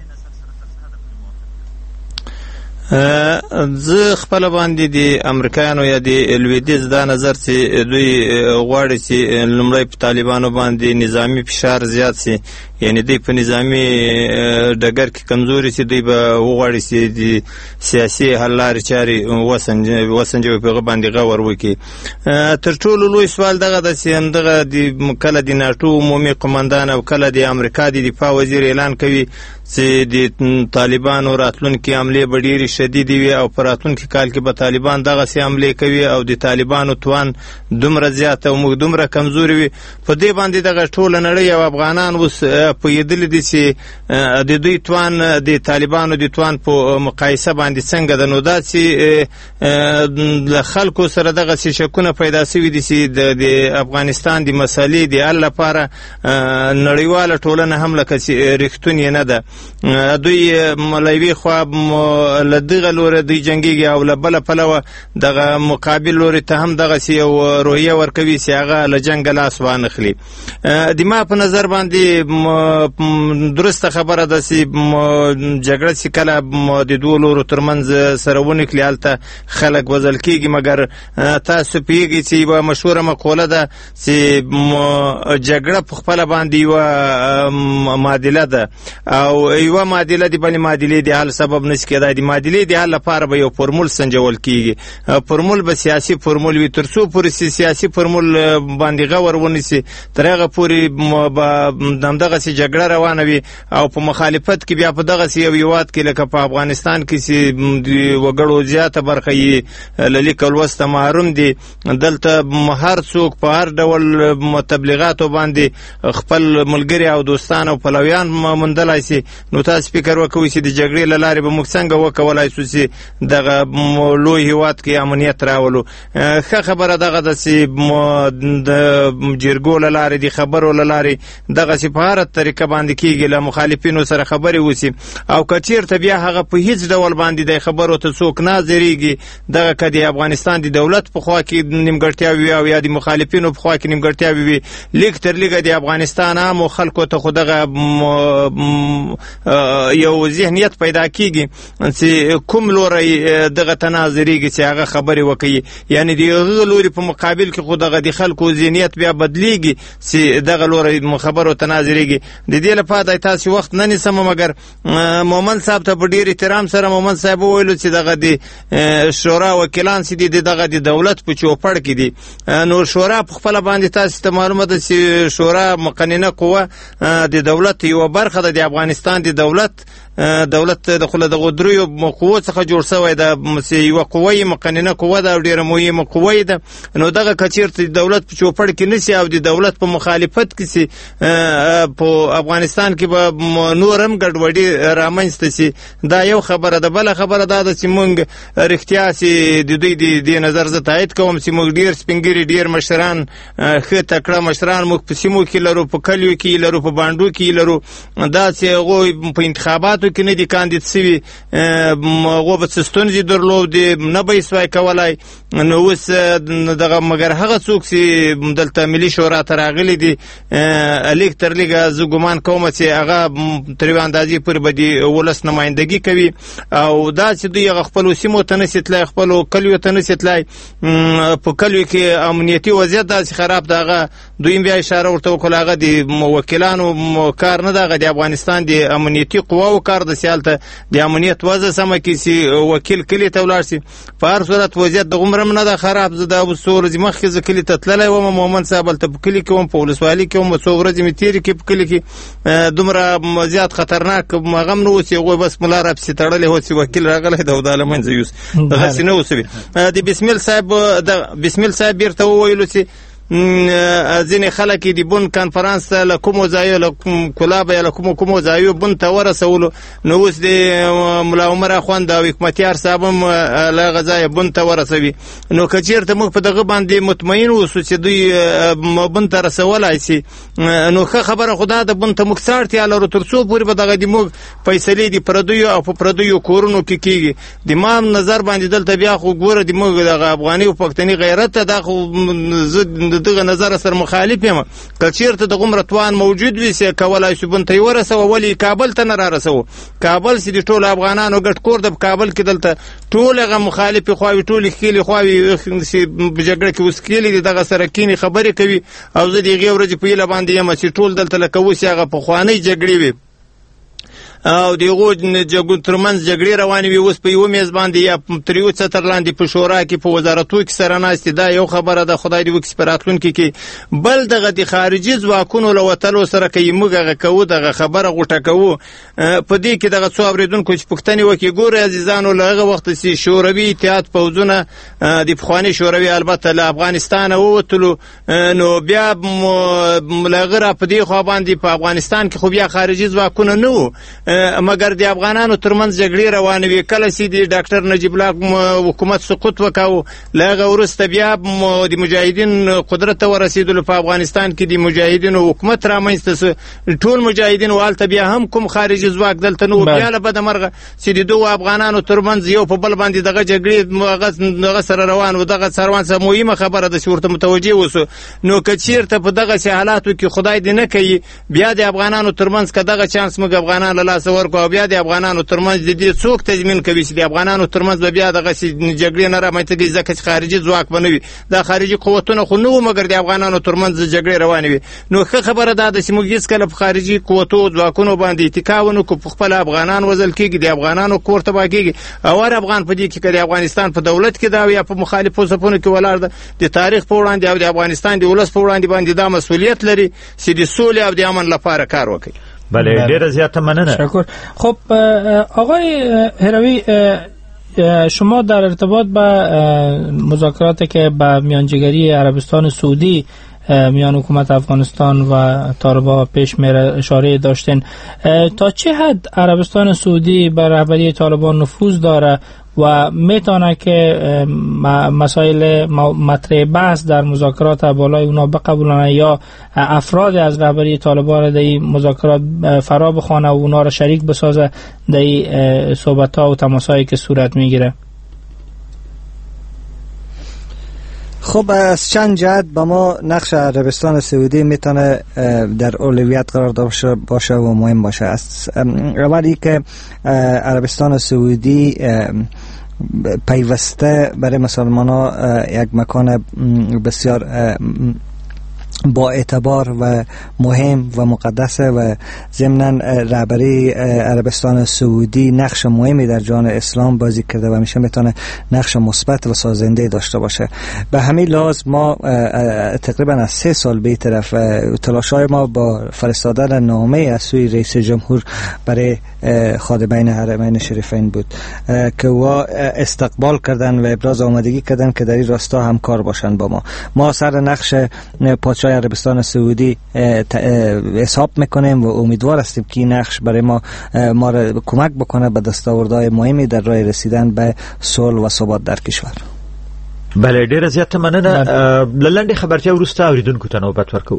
زه خپل باندې د امریکایانو یا د لویدیځ دا نظر چې دوی غواړي چې لومړی په طالبانو باندې نظامی فشار زیات سي، یعنی دوی په نظامی ډګر کې کمزوري سي، دوی به وغواړي چې د سیاسي حل لارې چارې وسنجوي په هغه باندې غور وکړي. تر ټولو لوی سوال دغه ده چې همدغه د کله د ناټو عمومي قماندان او کله د امریکا د دفاع وزیر اعلان کوي چې د طالبانو راتلونکي حملې به ډېرې شدیدې وي او په راتلونکي کال کې به طالبان دغسې حملې کوي او د طالبانو توان دومره زیات او موږ دومره کمزوري وي. په دې باندې دغه ټوله نړۍ او افغانان اوس پوهېدلی دي چې د دوی توان د طالبانو د توان په مقایسه باندې څنګه ده. نو داسې له خلکو سره دغسې شکونه پیدا شوي دي چې د افغانستان د مسلې د حل لپاره نړیواله ټولنه هم لکه چې رښتونې نه ده. دوی له یوې خوا له دغه لورې دوی جنګېږي او له بله پلوه دغه مقابل لورې ته هم دغسې یو روحیه ورکوي چې هغه له جنګه لاس وانخلي. د ما په نظر باندې درسته خبره ده چې جګړه چې کله د دوو لورو ترمنځ سره ونکړي هلته خلک وژل کېږي. مګر تاسو پوهېږئ چې یوه مشهوره مقوله ده چې جګړه په خپله باندې یوه معادله ده او یوه معادله د بلې معادلې د حل سبب نشي کېدای. د معادلې د حل لپاره به یو فورمول سنجول کېږي. فورمول به سیاسي فورمول وي. تر څو پورې سیاسي فورمول باندې غور ونیسي تر هغه پورې به همدغسې جګړه روانه وي او په مخالفت کې بیا په دغسې یو هېواد کې لکه په افغانستان کې چې د وګړو زیاته برخه یې له لیک او لوسته محروم دي. دلته هر څوک په هر ډول تبلیغاتو باندې خپل ملګري او دوستان او پلویان موندلی شي. نو تاسو فکر وکوئ چې د جګړې له لارې به موږ څنګه وکولی شو چې دغه لوی هېواد کې امنیت راولو. ښه خبره دغه ده چې د جرګو له لارې د خبرو له لارې دغسې په هره طریقه باندې کېږي له مخالفینو سره خبرې وسي او که چېرته بیا هغه په هیڅ ډول باندې د خبرو ته څوک نه حاضرېږي دغه که د افغانستان د دولت په خوا کې نیمګړتیاوې وي او یا د مخالفینو په خوا کې نیمګړتیاوې وي لیک تر لیکه د افغانستان عامو خلکو ته خو دغه یو ذهنیت پیدا کېږي چې کوم لوری دغه ته نه حاضرېږي چې هغه خبرې وکړي. یعنې د هغه لوري په مقابل کې خو دغه د خلکو ذهنیت بیا بدلیږي چې دغه لوري خبرو ته نه حاضرېږي. د دې لپاره تاسو وخت نه نیسم مګر مومن صاحب ته په ډېر احترام سره مومن صاحب وویلو چې دغه د شورا وکیلان چې دي دغه د دولت په چوپړ کې دي. نو شورا په خپله باندې تاسو ته معلومه ده چې شورا مقننه قوه د دولت یوه برخه ده. د افغانستان د دولت د خو له دغو دریو قوو څخه جوړ شوی ده. یوه قوه یې مقننه قوه ده او ډېره مهمه قوه ده. نو دغه که چېرته د دولت په چوپړ کې نه سي او د دولت په مخالفت کې سي په افغانستان کې به نور هم ګډوډي رامنځته سي. دا یو خبره ده. بله خبره دا ده چې موږ رښتیا چې د دوی د نظر زه تایید کوم چې موږ ډېر سپین ږیري ډېر مشران ښه تکړه مشران موږ په سیمو کې لرو په کلیو کې لرو په بانډو کې لرو. دا چې هغوی په انتخاباتو کې نه دي کاندید سوي هغو به څه ستونزې درلودې نه به یې سوای کولی. نو اوس دغه مګر هغه څوک چې دلته ملي شورا ته راغلي دي لیک تر لیکه زه ګمان کوم چې هغه تر یوې اندازې پورې به د ولس نمایندګي کوي او دا چې دوی هغه خپلو سیمو ته نشي تللی خپلو کلیو ته نشي تللی. په کلیو کې امنیتي وضعیت داسې خراب ده. هغه دوی بیا اشاره ورته وکړه هغه د وکیلانو کار نه ده. هغه د افغانستان د امنیتي قواو کار ده چې هلته د امنیت وضع سمه کړي چې وکیل کلي ته ولاړ شي. په هر صورت وضعیت دغومره هم نه ده خراب. زه دا اوس څو ورځې مخکې زه کلي ته تللی وم مومن صاحب هلته په کلي کې وم په ولسوالۍ کې وم څو ورځې مې تېرې کړې په کلي کې دومره زیات خطرناک هغه هم نه اوس هغوی بس ملا راپسې تړلی و چې وکیل راغلی ده او دا له منځه یوس دغسې نه اوسوي. د بسمیل صاحب بیرته وویلو چې ځینې خلک د بن کنفرانس ته له کومو ځایو له کلابه یا له کومو ځایو بن ته ورسولو. نو اوس د ملا عمر اخوند او حکمتیار صاحب هم له هغه ځایه بن ته ورسوي. نو که چېرته موږ په دغه باندې مطمئن اوسو چې دوی بن ته رسولی شي نو ښه خبره خو دا ده. بن ته موږ څه اړتیا لرو تر څو پورې به دغه د موږ فیصلې د پردیو او په پردیو کورونو کې کېږي. د ما نظر باندې دلته بیا خو ګوره د موږ دغه افغاني او پښتني غیرت ته دا خو زه دغه نظر سره مخالف یم. که چېرته دغومره توان موجود وي چې کولی شو بن ته یې ورسوه ولې کابل ته نه رارسوو. کابل چې د ټولو افغانانو ګډ کور ده. په کابل کې دلته ټول هغه مخالفې خواوې ټولې ښکېلې خواوې چې په جګړه کې اوس ښکېلې دي دغه سره کینې خبرې کوي او زه د هغې ورځې په هیله باندې یم چې ټول دلته لکه اوس هغه پخوانۍ جګړې وي او دغه ترمنځ جګړې روانې وي اوس په یو میز باندې یا تر یو څتر لاندې په شورا کې په وزارتو کې سره ناست دا یو خبره ده خدای دې وکړي په راتلونکي کې بل دغه د خارجي ځواکونو له وتلو سره کوي موږ هغه کوو دغه خبره غوټه کوو په دې کې دغه څو اوریدونکو چې پوښتنې وکړي ګوره عزیزانو له هغه وخت چې شوروي اتحاد پوځونه د پخواني شوروي البته له افغانستان ووتلو نو بیا لغره په دې خوا باندې په افغانستان کې خو بیا خارجي ځواکونه نه وو مګر د افغانانو ترمنځ جګړې روانې وې کله چې د ډاکټر نجیب الله حکومت سقوط وکاو له هغه وروسته بیا د مجاهدین قدرت ته ورسېدلو په افغانستان کې د مجاهدینو حکومت رامنځته سو ټول مجاهدین والته بیا هم کوم خارجي ځواک دلته نو بیا له بده مرغه چې د دوه افغانانو ترمنځ یو په بل باندې دغه جګړې هغه سره روان و دغه سروان سره مهمه خبره ده چې ورته متوجه وسو نو که چیرته په دغه حالاتو کې خدای دې نه کوي بیا د افغانانو ترمنځ که دغه چانس موږ افغانان له لاسه ورکړو او بیا د افغانانو ترمنځ د دې څوک تضمین کوي چې د افغانانو ترمنځ به بیا دغه جګړې نه رامنځته کېږي ځکه چې خارجي ځواک به نه وي دا خارجي قوتونه خو نه وو مګر د افغانانو ترمنځ جګړې روانې وي نو ښه خبره دا ده چې موږ هېڅکله په خارجي قوتو ځواکونو باندې اتکا ونه کړو په خپله افغانان وژل کېږي د افغانانو کور تباه کېږي او هر افغان په دې کې که د افغانستان په دولت کې دا یا په مخالفو صفونو کې ولاړ ده د تاریخ په وړاندې او د افغانستان د ولس په وړاندې باندې دا مسؤلیت لري چې د سولې او د امن لپاره کار وکړي. بله ډیره زیاته مننه. شکر. خب آقای هروی شما در ارتباط با مذاکراتی که با میانجیگری عربستان سعودی میان حکومت افغانستان و طالبان پیش میره اشاره داشتین تا چه حد عربستان سعودی بر رهبری طالبان نفوذ داره و میتونه که مسائل مطرح بحث در مذاکرات بالای اونا بقبولانه یا افراد از رهبری طالبان را در این مذاکرات فرا بخوانه و اونا را شریک بسازه در این صحبت ها و تماسایی که صورت میگیره؟ خب از چند جهت با ما نقش عربستان سعودی میتونه در اولویت قرار داشته باشه و مهم باشه. اولی که عربستان سعودی پیوسته برای مسلمان ها یک مکان بسیار با اعتبار و مهم و مقدس و ضمن رهبری عربستان سعودی نقش مهمی در جهان اسلام بازی کرده و همیشه میتونه نقش مثبت و سازنده داشته باشه. به همین لحاظ ما تقریبا از 3 سال به طرف تلاش‌های ما با فرستادن نامه از سوی رئیس جمهور برای خادمین حرمین شریفین بود که او استقبال کردن و ابراز آمادگی کردن که در این راستا همکار باشن با ما سر نقش پادشاه عربستان سعودی حساب میکنیم و امیدوار هستیم که این نقش برای ما را کمک بکنه به دستاوردهای مهمی در راه رسیدن به صلح و ثبات در کشور. بله ډیره زیاته مننه. لنډه خبرتیا وروسته اوریدونکو ته نوبت ورکوو.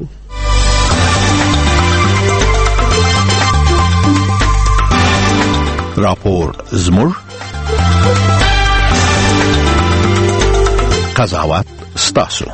راپور زموږ قضاوت ستاسو.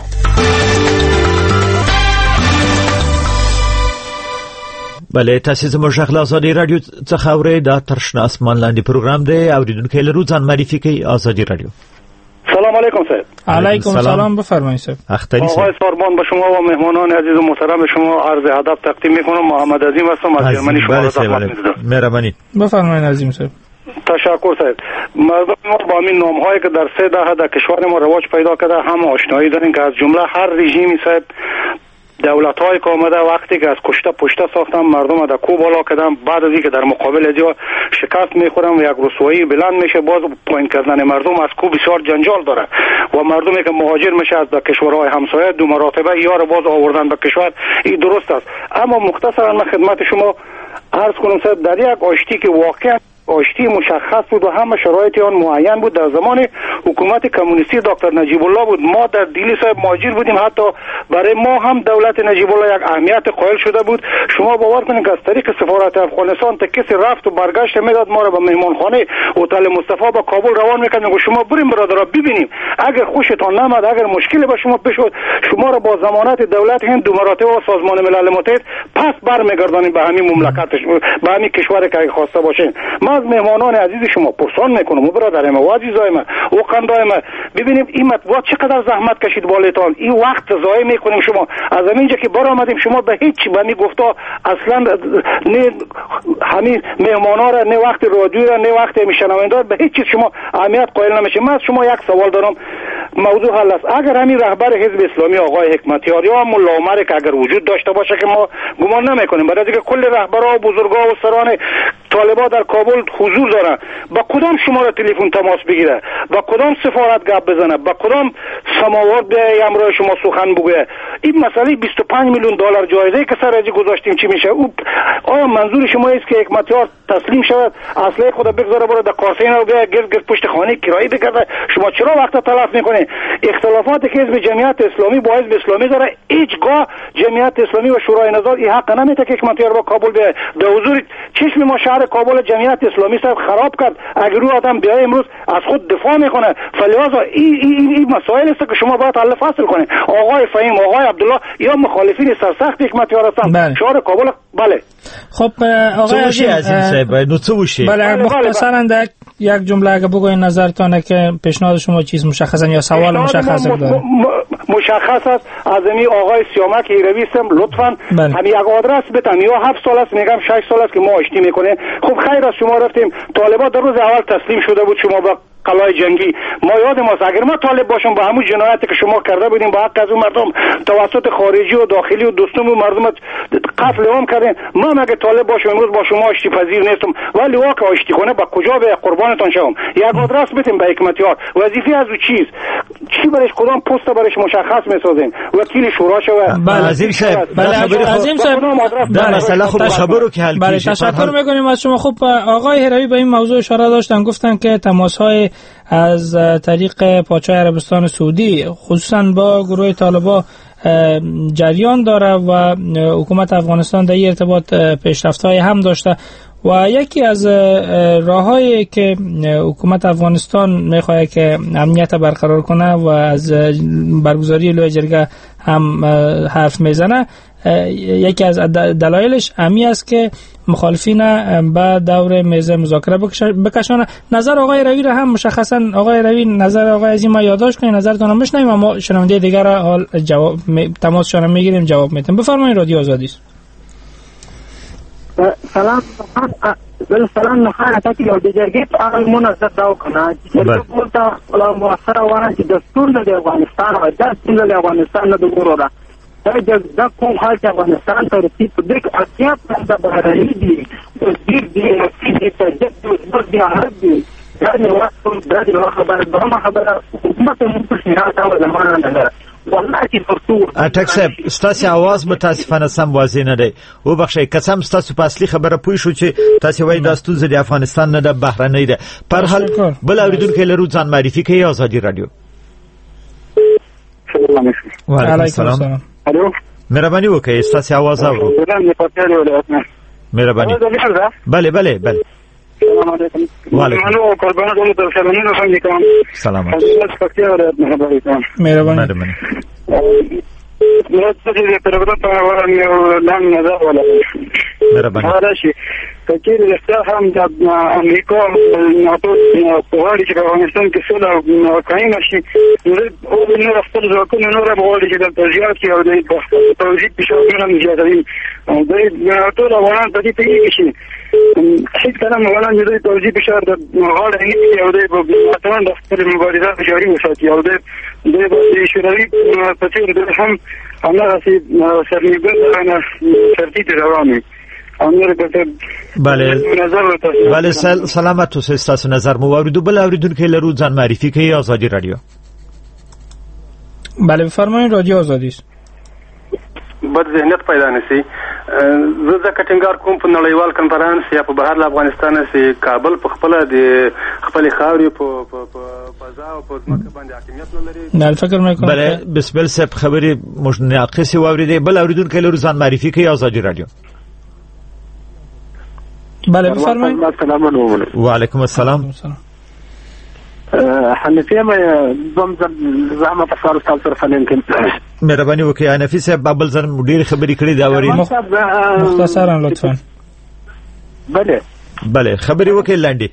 بله تاسو زموږ غږ له ازادي رادیو څخه اورئ. دا تر شنه اسمان لاندې پروګرام دی. اوریدونکو لرو ځان معرفي کوي. ازادي رادیو. سلام علیکم صاحب. علیکم السلام. بفرمایید صاحب. اختری صاحب. آقای ساربان به شما و مهمانان عزیز و محترم شما عرض ادب تقدیم میکنم. محمد عظیم هستم از جرمنی. شما را خدمت می‌دارم. مهربانی. بفرمایید عظیم صاحب. تشکر صاحب. مردم ما با این نام‌هایی که در 3 دهه در کشور ما رواج پیدا کرده هم آشنایی داریم که از جمله هر رژیمی صاحب دولت‌های که آمده وقتی که از کشته پشته ساختن مردم در کو بالا کردن بعد از اینکه در مقابل از شکست میخورن و یک رسوایی بلند میشه باز پایین کردن مردم از کو بسیار جنجال داره و مردمی که مهاجر میشه از کشورهای همسایه 2 مرتبه یار باز آوردن به کشور این درست است. اما مختصرا من خدمت شما عرض کنم صاحب در یک آشتی که واقعا آشتی مشخص بود و همه شرایط آن معین بود در زمان حکومت کمونیستی دکتر نجیب الله بود. ما در دیلی صاحب مهاجر بودیم، حتی برای ما هم دولت نجیب الله یک اهمیت قائل شده بود. شما باور کنید که از طریق سفارت افغانستان تا کسی رفت و برگشت میداد ما را به مهمانخانه هتل مصطفی به کابل روان میکرد، میگفت شما بریم برادرها ببینیم، اگر خوشتان نمیاد، اگر مشکلی به شما پیش شد شما را با ضمانت دولت هند 2 مرتبه و سازمان ملل متحد پس برمیگردانیم به همین مملکتش، به همین کشوری که خواسته باشین. من از مهمانان عزیز شما پرسان میکنم برادرم و عزیزای من و قندای من، ببینیم این مطبوعات چقدر زحمت کشید بالاتان، این وقت ضایع میکنیم. شما از اینجا که بر آمدیم شما به هیچ بنی گفتا اصلا نه همین مهمانا را، نه وقت رادیو را، نه وقت میشنونده به هیچ چیز شما اهمیت قائل نمیشید. من از شما یک سوال دارم، موضوع حل است. اگر همین رهبر حزب اسلامی آقای حکمتیار یا ملا عمر که اگر وجود داشته باشه که ما گمان نمیکنیم، برای اینکه کل رهبرها و بزرگا و سران طالبان در کابل حضور دارن، با کدام شما را تلفن تماس بگیره، با کدام سفارت گپ بزنه، با کدام سماوات به امرای شما سخن بگه؟ این مسئله 25 میلیون دلار جایزه که سر اجی گذاشتیم چی میشه؟ آیا منظور شما است که حکمتیار تسلیم شود، اسلحه خود بگذاره بره در قاسین و گرد پشت خانه کرایه بگرده؟ شما چرا وقت تلف میکنید؟ اختلافات که حزب جمعیت اسلامی با حزب اسلامی داره، هیچگاه جمعیت اسلامی و شورای نظار این حق نمیده که حکمتیار با کابل به حضور چشم ما شهر کابل جمعیت اسلامی صاحب خراب کرد. اگر او آدم بیای امروز از خود دفاع میکنه، فلذا این مسائل است که شما باید حل فصل کنید. آقای فهیم، آقای عبدالله یا مخالفین سرسخت حکمتیار هستند شهر کابل. بله خب آقای عزیز صاحب نوڅوشي بله مختصرا در یک جمله اگه بگوین نظرتونه که پیشنهاد شما چیز مشخصا یا سوال مشخص داره؟ مشخص است. از این آقای سیامک ایروی سم لطفاً هم یک آدرس بدن، یا 7 سال است میگم 6 سال است که ما آشتی میکنه. خب خیر از شما رفتیم، طالبان در روز اول تسلیم شده بود شما با قلای جنگی، ما یاد ماست اگر ما طالب باشم با همون جنایتی که شما کرده بودیم با حق از اون مردم توسط خارجی و داخلی و دوستم و مردم قتل عام کردین، من اگه طالب باشم امروز با شما آشتی پذیر نیستم، ولی واقعا آشتی کنه با کجا به قربانتان شوم؟ یک آدرس بدیم به حکمتیار، وظیفه از او چی برش کدام پست برش مشخص میسازین، وکیل شورا شوه. وزیر صاحب عظیم صاحب در مسئله خود خبرو که حل کیشه. تشکر میکنیم از شما. خب آقای هروی به این موضوع اشاره داشتن، گفتن که تماس‌های از طریق پادشاه عربستان سعودی خصوصا با گروه طالبان جریان داره و حکومت افغانستان در این ارتباط پیشرفت‌های هم داشته و یکی از راه‌هایی که حکومت افغانستان می‌خواد که امنیت برقرار کنه و از برگزاری لوی جرگه هم حرف میزنه، یکی از دلایلش امی است که مخالفین به دور میز مذاکره بکشانه. نظر آقای روی را هم مشخصا آقای روی نظر آقای عظیم یادداشت کنید، نظرتون رو بشنویم، اما شنونده دیگر را حال جواب تماسشون میگیریم جواب میدیم. بفرمایید، رادیو آزادی است. سلام نخواهی تاکی لو دیجرگی تو آقای منظر داو کنه دیجرگی بولتا ولا موثر وانا چی دستور نده افغانستان و دستور نده افغانستان نده گروه را دا کوم حال چې افغانستان ته رسید په دې کې اړتیا پرته بهرني دي دیر دي چې تجدد دي عرب دي دا نو خبره حکومت مو په شناخت او زمانه نه والله چې پرتو اټک صاحب ستاسو आवाज متاسفانه سم واضح نه دی. و بخښئ قسم ستاسو په اصلي خبره پوه شو چې تاسو وایي دا ستونزه د افغانستان نه د بهرنۍ ده. پر حال بل اوریدونکو لرو ځان معرفي کوي آزادي رادیو. وعلیکم السلام. الو مهرباني وکړئ ستاسو आवाज اورو. مهرباني. بله بله بله. السلام علیکم. وعلیکم. منو قربان کوم سلامونه باندې کوم. سلام. مهرباني. نو څه دې پروګرام په اړه یو لاندې نظر ولرم. مهرباني. راشي کچې رښتیا هم د امریکا ناتو په اړه چې افغانستان کې څه او قایم شي نو خپل ځواکونه نور به وړي چې د تجارت کې او د توزیع په شاوخوا نه زیاتوي او د ټول افغانان په دې پیږي شي هیڅ کله افغانان د توزیع په شاوخوا د غاړه نه او د افغانستان د خپل مبارزات جاري وساتي او د شوروي په څیر د هم همغه سرنیګل نه ترتیب رواني. بله سلامت اوسئ. ستاسو نظر مو واوریدو. بل اوریدونکو لرو ځان معرفي کوي آزادي رادیو. بله بفرمایید، رادیو آزادی است. بد ذهنیت پیدا نشي. زه ځکه ټینګار کوم په نړیوال کنفرانس یا په بهر له افغانستان سي کابل په خپل د خپل خاوري په فضا او په ځمکه باندې حاکمیت نه لري. نه فکر مې کوم. بله بسم الله صاحب خبري ناقصي واوریدې. بل اوریدونکو لرو ځان معرفي کوي آزادي رادیو. بله بفرمایید. و علیکم السلام. حنفیه ما زمزم زحمت افکار استاد سره فلم کې مهرباني وکړئ. حنفي صاحب بابل زر ډیر خبرې کړې دا وری مختصرا لطفا. بله بله خبری وکړئ لنډي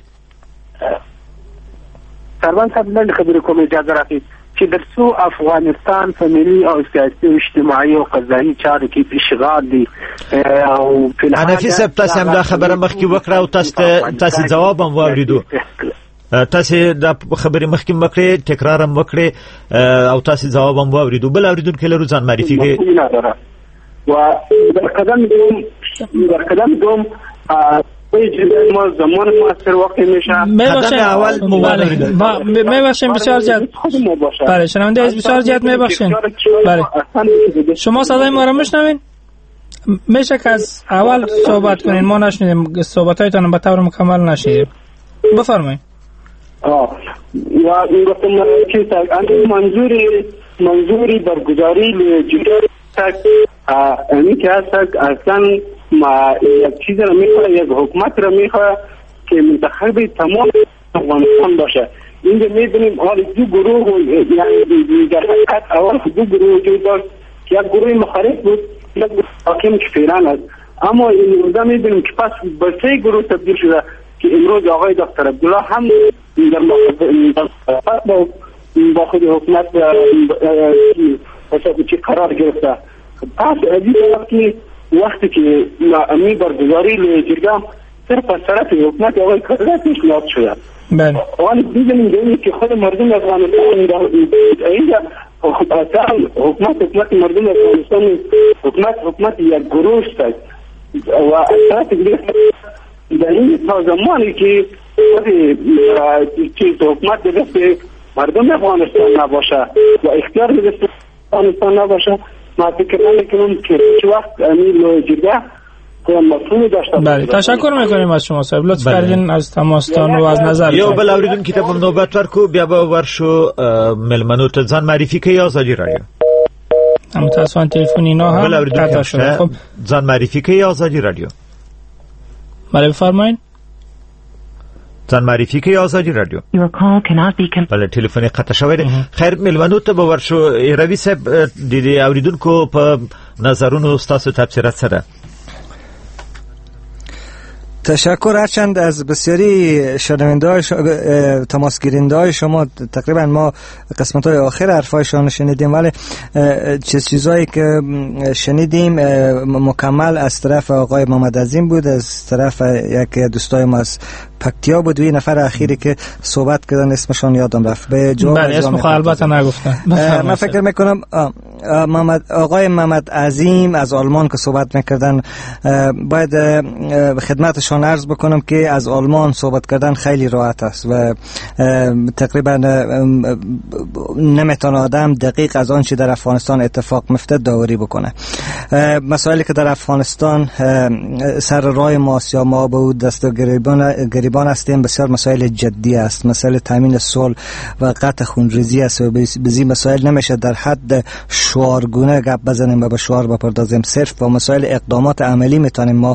سروان صاحب لنډ خبرې کوم اجازه راکړئ چې در څو افغانستان په ملي او سیاسي او اجتماعي او قضایي چارو کې اشغال دي او حنفي صاحب تاسو هم دا خبره مخکې وکړه او تاسو جواب هم واوریدو تاسو دا خبرې مخکې وکړې تکرار هم وکړې او تاسو جواب هم واوریدو بل اوریدونکو لرو ځان معرفي کړئ و در قدم دوم ما زمان مؤثر واقع میشه میبخشیم بسیار زیاد بله شنونده از بسیار زیاد میبخشیم بله شما صدای ما را میشنوین میشه که از اول صحبت کنین ما نشنیدیم صحبتایتان به طور مکمل نشیدیم بفرمایید و این گفتم که منظوری برگزاری لجلسه اینی که هست اصلا یک چیز را میخواه یک حکومت را میخواه که منتخب تمام افغانستان باشه اینجا میبینیم حال دو گروه یعنی در حقیقت اول دو گروه وجود داشت یک گروه مخالف بود یک گروه حاکم که فعلا است اما این روزا میبینیم که پس به سه گروه تبدیل شده که امروز آقای دکتر عبدالله هم در با خود حکومت چی قرار گرفته پس عزیز وقتی که امی برگزاری لجرگه صرف از طرف حکومت آقای کارگر پیشنهاد شده آن دیدنیم دونی که خود مردم افغانستان اینجا حکومت مردم افغانستان حکومت یک گروه است و از طرف دیگه در این تا زمانی که حکومت به مردم افغانستان نباشه و اختیار به افغانستان نباشه ما فکر نمی‌کنم که هیچ وقت امیر جرگه مفهوم داشته باشه. بله تشکر می‌کنیم از شما صاحب لطف کردین از تماستان و از نظر یو بل اوریدون کتاب نوبت ورکو بیا به ورشو ملمنو ته ځان معرفي کوي آزادی رادیو متاسفانه تلفن اینا هم قطع شده خب ځان معرفي کوي آزادی رادیو بله بفرمایید ځان معرفي کوي آزادی رادیو بله تلیفون قطع شوی دی خیر ملمنو ته به ورشو روی صاحب د اوریدونکو په نظرونو ستاسو تبصرات سره تشکر هرچند از بسیاری شنونده‌های تماس گیرنده‌های شما تقریبا ما قسمت‌های آخر حرفایشان شنیدیم ولی چیزایی که شنیدیم مکمل از طرف آقای محمد عظیم بود از طرف یک دوستای ما از پکتیا بود و این نفر اخیری که صحبت کردن اسمشان یادم رفت به جواب اسم خود البته نگفتن من فکر میکنم آقای محمد عظیم از آلمان که صحبت میکردن باید خدمتشان عرض بکنم که از آلمان صحبت کردن خیلی راحت است و تقریبا نمیتونه آدم دقیق از آنچه در افغانستان اتفاق میفته داوری بکنه. مسائلی که در افغانستان سر راه ماست یا ما به دست گریبان هستیم بسیار مسائل جدی است. مسائل تامین صلح و قطع خونریزی است و بزی مسائل نمیشه در حد شعارگونه گپ بزنیم و به شعار بپردازیم. صرف با مسائل اقدامات عملی میتونیم ما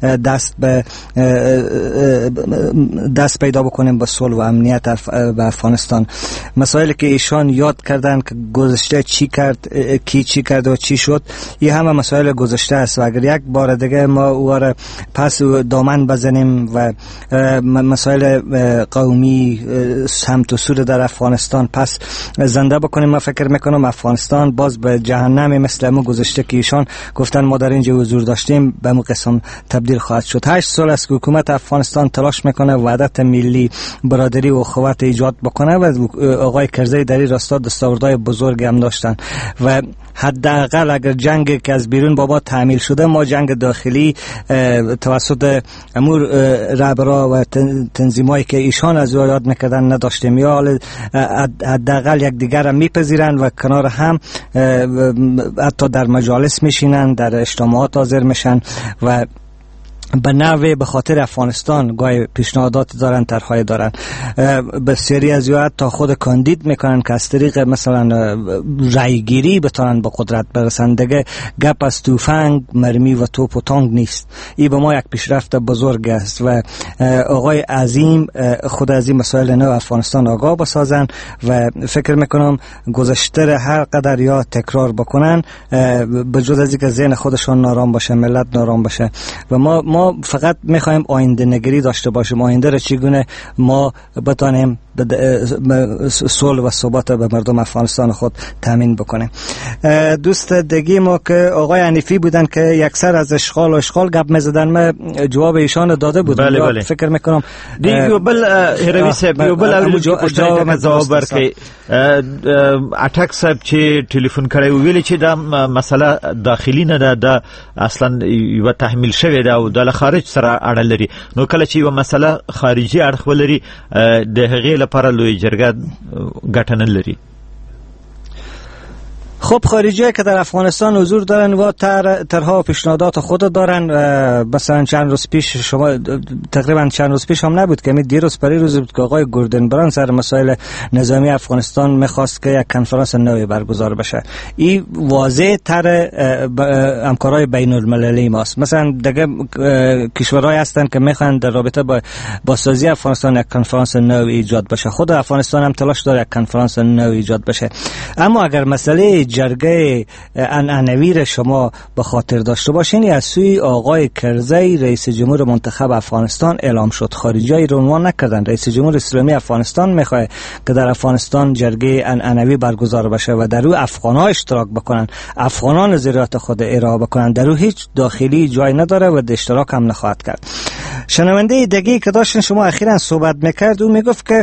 دست پیدا بکنیم به صلح و امنیت به افغانستان. مسائلی که ایشان یاد کردن که گذشته چی کرد، کی چی کرد و چی شد، این همه مسائل گذشته است و اگر یک بار دیگه ما اواره پس دامن بزنیم و مسائل قومی سمت و سود در افغانستان پس زنده بکنیم، من فکر میکنم افغانستان باز به جهنمی مثل همون گذشته که ایشان گفتن ما در اینجا حضور داشتیم به همون قسم تبدیل خواهد شد. 8 سال است که حکومت افغانستان تلاش میکنه وحدت ملی، برادری و اخوت ایجاد بکنه و آقای کرزی در این راستا دستاوردهای بزرگی هم داشتن و حداقل اگر جنگ که از بیرون بابا تعمیل شده ما جنگ داخلی توسط امور رهبرا و تنظیمایی که ایشان از او یاد میکردن نداشتیم یا حداقل یک دیگر را میپذیرن و کنار هم حتی در مجالس میشینن، در اجتماعات حاضر میشن و به نوع به خاطر افغانستان گاهی پیشنهادات دارن، طرحهای دارن. بسیاری از یاد تا خود کاندید میکنن که از طریق مثلا رایگیری بتونن به قدرت برسن. دیگه گپ از توفنگ، مرمی و توپ و تانگ نیست. این به ما یک پیشرفت بزرگ است و آقای عظیم خود از این مسائل نو افغانستان آگاه بسازن و فکر میکنم گذشته هر قدر یا تکرار بکنن به جز از اینکه ذهن خودشان نارام باشه، ملت نارام باشه و ما ما فقط میخوایم آینده نگری داشته باشیم، آینده را چگونه ما بتانیم صلح و ثبات به مردم افغانستان خود تامین بکنیم. دوست دیگه ما که آقای حنیفی بودن که یکسر از اشغال گپ میزدن، ما جواب ایشان داده بود. بله. فکر میکنم دیگه بل هروی صاحب یو بل جواب ورکړي. اټک صاحب چې ټلیفون کړی ویل چې دا مسله داخلي نه ده، دا اصلا یو تحمیل شوی ده او د خارج سره اړه لري. نو کله چې یو مسله خارجي اړخ ولري د هغې لپاره لوی جرګه ګټه نه لري. خب خارجی که در افغانستان حضور دارن و طرح‌ها و پیشنهادات خود دارن. مثلا چند روز پیش، شما تقریبا چند روز پیش هم نبود که دیروز پریروز بود که آقای گوردن بران سر مسائل نظامی افغانستان میخواست که یک کنفرانس نوی برگزار بشه. این واضح تر همکارای بین المللی ماست. مثلا دیگه کشورهای هستن که میخوان در رابطه با سازی افغانستان یک کنفرانس نوی ایجاد بشه. خود افغانستان هم تلاش داره یک کنفرانس نوی ایجاد بشه. اما اگر مسئله جرگه عنعنوی شما به خاطر داشته باشین، از سوی آقای کرزی رئیس جمهور منتخب افغانستان اعلام شد. خارجی رو عنوان نکردن. رئیس جمهور اسلامی افغانستان میخواد که در افغانستان جرگه عنعنوی برگزار بشه و در او افغان‌ها اشتراک بکنن، افغانان نظریات خود ارائه بکنن. در او هیچ داخلی جای نداره و اشتراک هم نخواهد کرد. شنونده دیگه که داشتن شما اخیراً صحبت میکرد، او میگفت که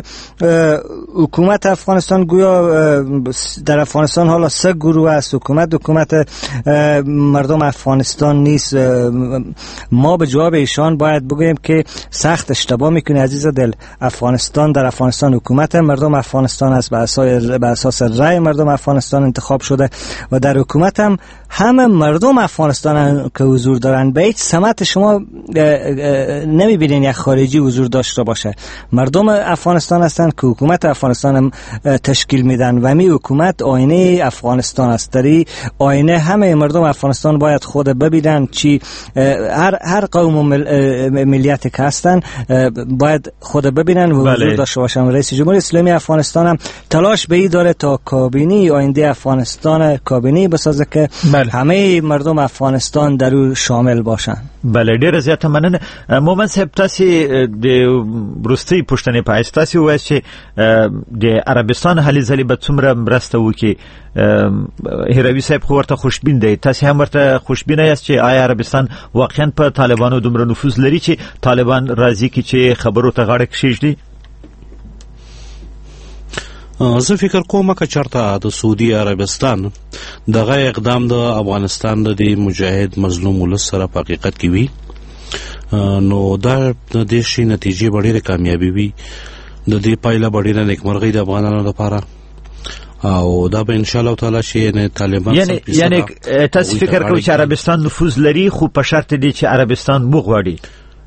حکومت افغانستان گویا در افغانستان حالا سه گروه است. حکومت مردم افغانستان نیست. ما به جواب ایشان باید بگوییم که سخت اشتباه میکنه عزیز دل. افغانستان، در افغانستان حکومت مردم افغانستان است، به اساس رأی مردم افغانستان انتخاب شده و در حکومت هم همه مردم افغانستان که حضور دارن. به هیچ سمت شما نمیبینین یک خارجی حضور داشته باشه. مردم افغانستان هستند که حکومت افغانستان تشکیل میدن و می حکومت آینه افغانستان است. داری آینه همه مردم افغانستان باید خود ببینن، چی هر قوم و ملیتی که هستن باید خود ببینن و حضور داشته باشن. رئیس جمهور اسلامی افغانستان هم تلاش به این داره تا کابینه آینده افغانستان کابینه بسازه که همه مردم افغانستان در او شامل باشن. بله، ډیر زیات مننه. مومن صاحب، تاسو د روسي پښتنې پایست تاسو وایي چې د عربستان هلي ځلې به څومره مرسته وکړي. هروي صاحب خو ورته خوشبین دی، تاسو هم ورته خوشبین یاست چې آیا عربستان واقعا په طالبانو دومره نفوذ لري چې طالبان راضي کی چې خبرو ته غاړه کښیږدي؟ زه فکر کوم که چرته د سعودي عربستان دغه اقدام د افغانستان د مجاهد مظلوم ولس سره په حقیقت کې وي، نو دا د دې شي نتیجې ډېرې کامیابی وي. د دې پایله ډېره نیکمرغي د افغانانو لپاره او دا به ان شاء الله تعالی شي طالبان یعنی تاسو فکر کوئ چې عربستان نفوذ لري، خو په شرط دی چې عربستان وغواړي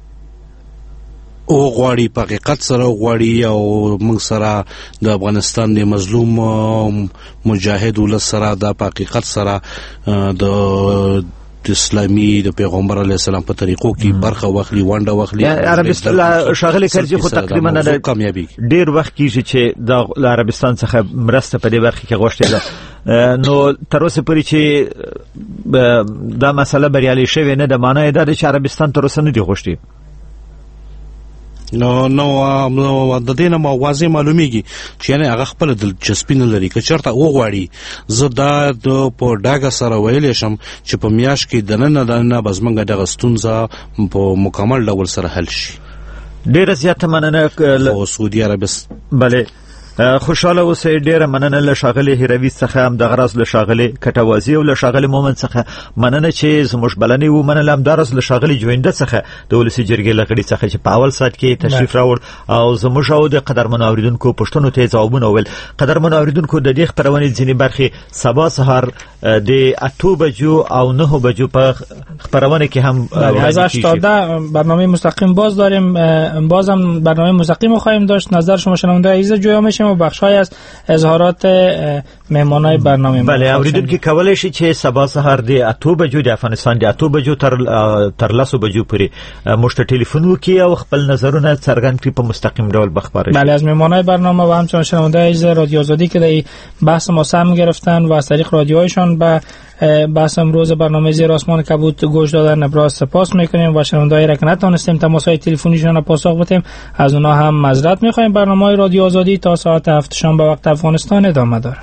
او غواړي په حقیقت سره غواړي او موږ سره د افغانستان د مظلوم مجاهد ولس سره د حقیقت سره د اسلامي د پیغمبر علیه السلام په طریقو کې برخه واخلي، ونډه واخلي. عربستان شاغلي کرجي خو تقریبا د کامیابی ډیر وخت کیږي چې د عربستان څخه مرسته په دې برخه کې غوښتي ده. نو تر اوسه پورې چې دا مسله بریالي شوې نه ده، معنی دا چې عربستان تر اوسه نه دی غوښتي. نو د دې نه واضح معلومیږي چې یعنی هغه خپل دلچسپي نه لري. که چېرته وغواړي زه دا په ډاګه سره ویلی شم چې په میاشت کې دننه به زموږ دغه ستونزه په مکمل ډول سره حل شي. ډېره زیاته مننه سعودي عربستان. بله، خوشاله اوسئ. ډیره مننه له ښاغلي هروي څخه، همدغراز له ښاغلي کټوازي او له ښاغلي مومن څخه مننه چې زموږ بلنې ومنله. همداراز له ښاغلي جوینده څخه د ولسي جرګې له غړي څخه چې په اول ساعت کې تشریف راوړ او زموږ او د قدرمنو اوریدونکو پوښتنو ته ځوابونه وویل. قدرمنو اوریدونکو، د دې خپرونې ځینې برخې سبا سهار د 8 بجو او 9 بجو په خپرونه کې هم از 18 برنامه مستقیم باز داریم. بازم برنامه مستقیم خواهیم داشت. نظر شما شنونده عزیز جویا میشیم و بخش‌های از اظهارات مهمانای برنامه ما. بله اوریدونکو کولای شي چې سبا سهار د 8 بجو د افغانستان د 8 بجو تر 10 بجو پورې موږ ته ټلیفون وکړي او خپل نظرونه څرګند کړي په مستقیم ډول بخبرش. بله از مهمانای برنامه و همچنین شنونده‌های رادیو آزادی که در بحث ما سهم گرفتن و از طریق رادیوهایشان به بحث امروز برنامه زیر آسمان کبوت گوش دادن ابراز سپاس میکنیم و شنونده‌ای را که نتونستیم تماس‌های تلفنیشان را پاسخ بدیم از اونها هم معذرت میخوایم. برنامه رادیو آزادی تا ساعت 7 شام به وقت افغانستان ادامه داره.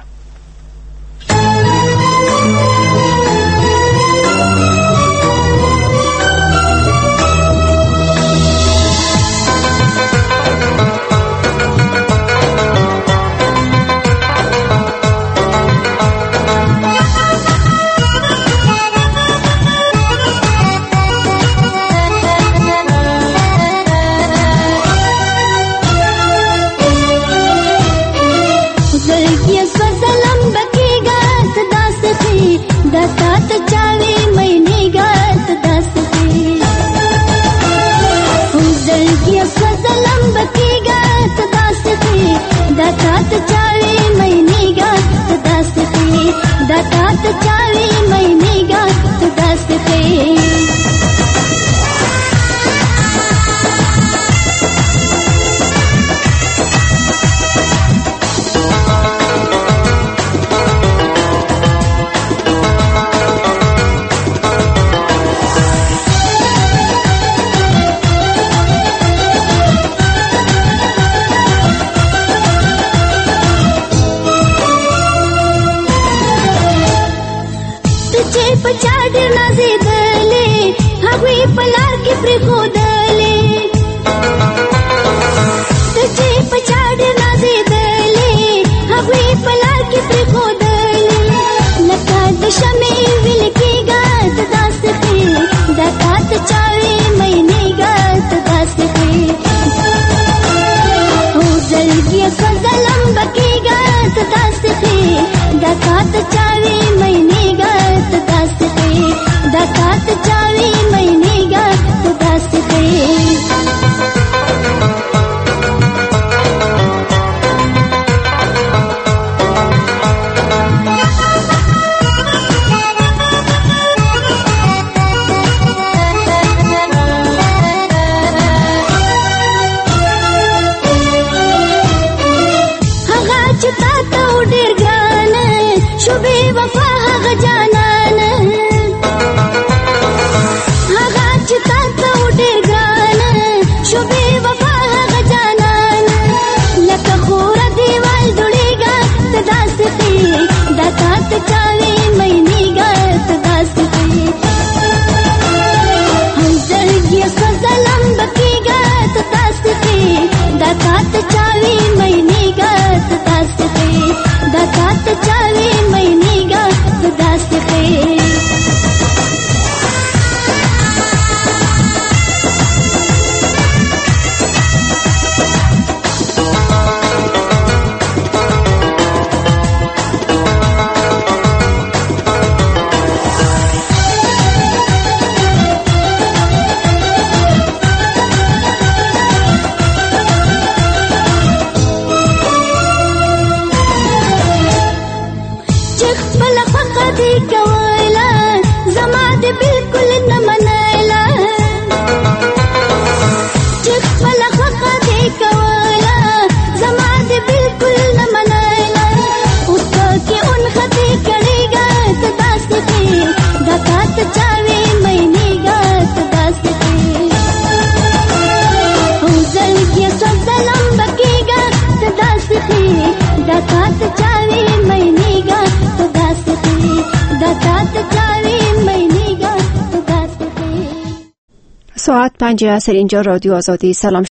ساعت 5 عصر اینجا رادیو آزادی. سلام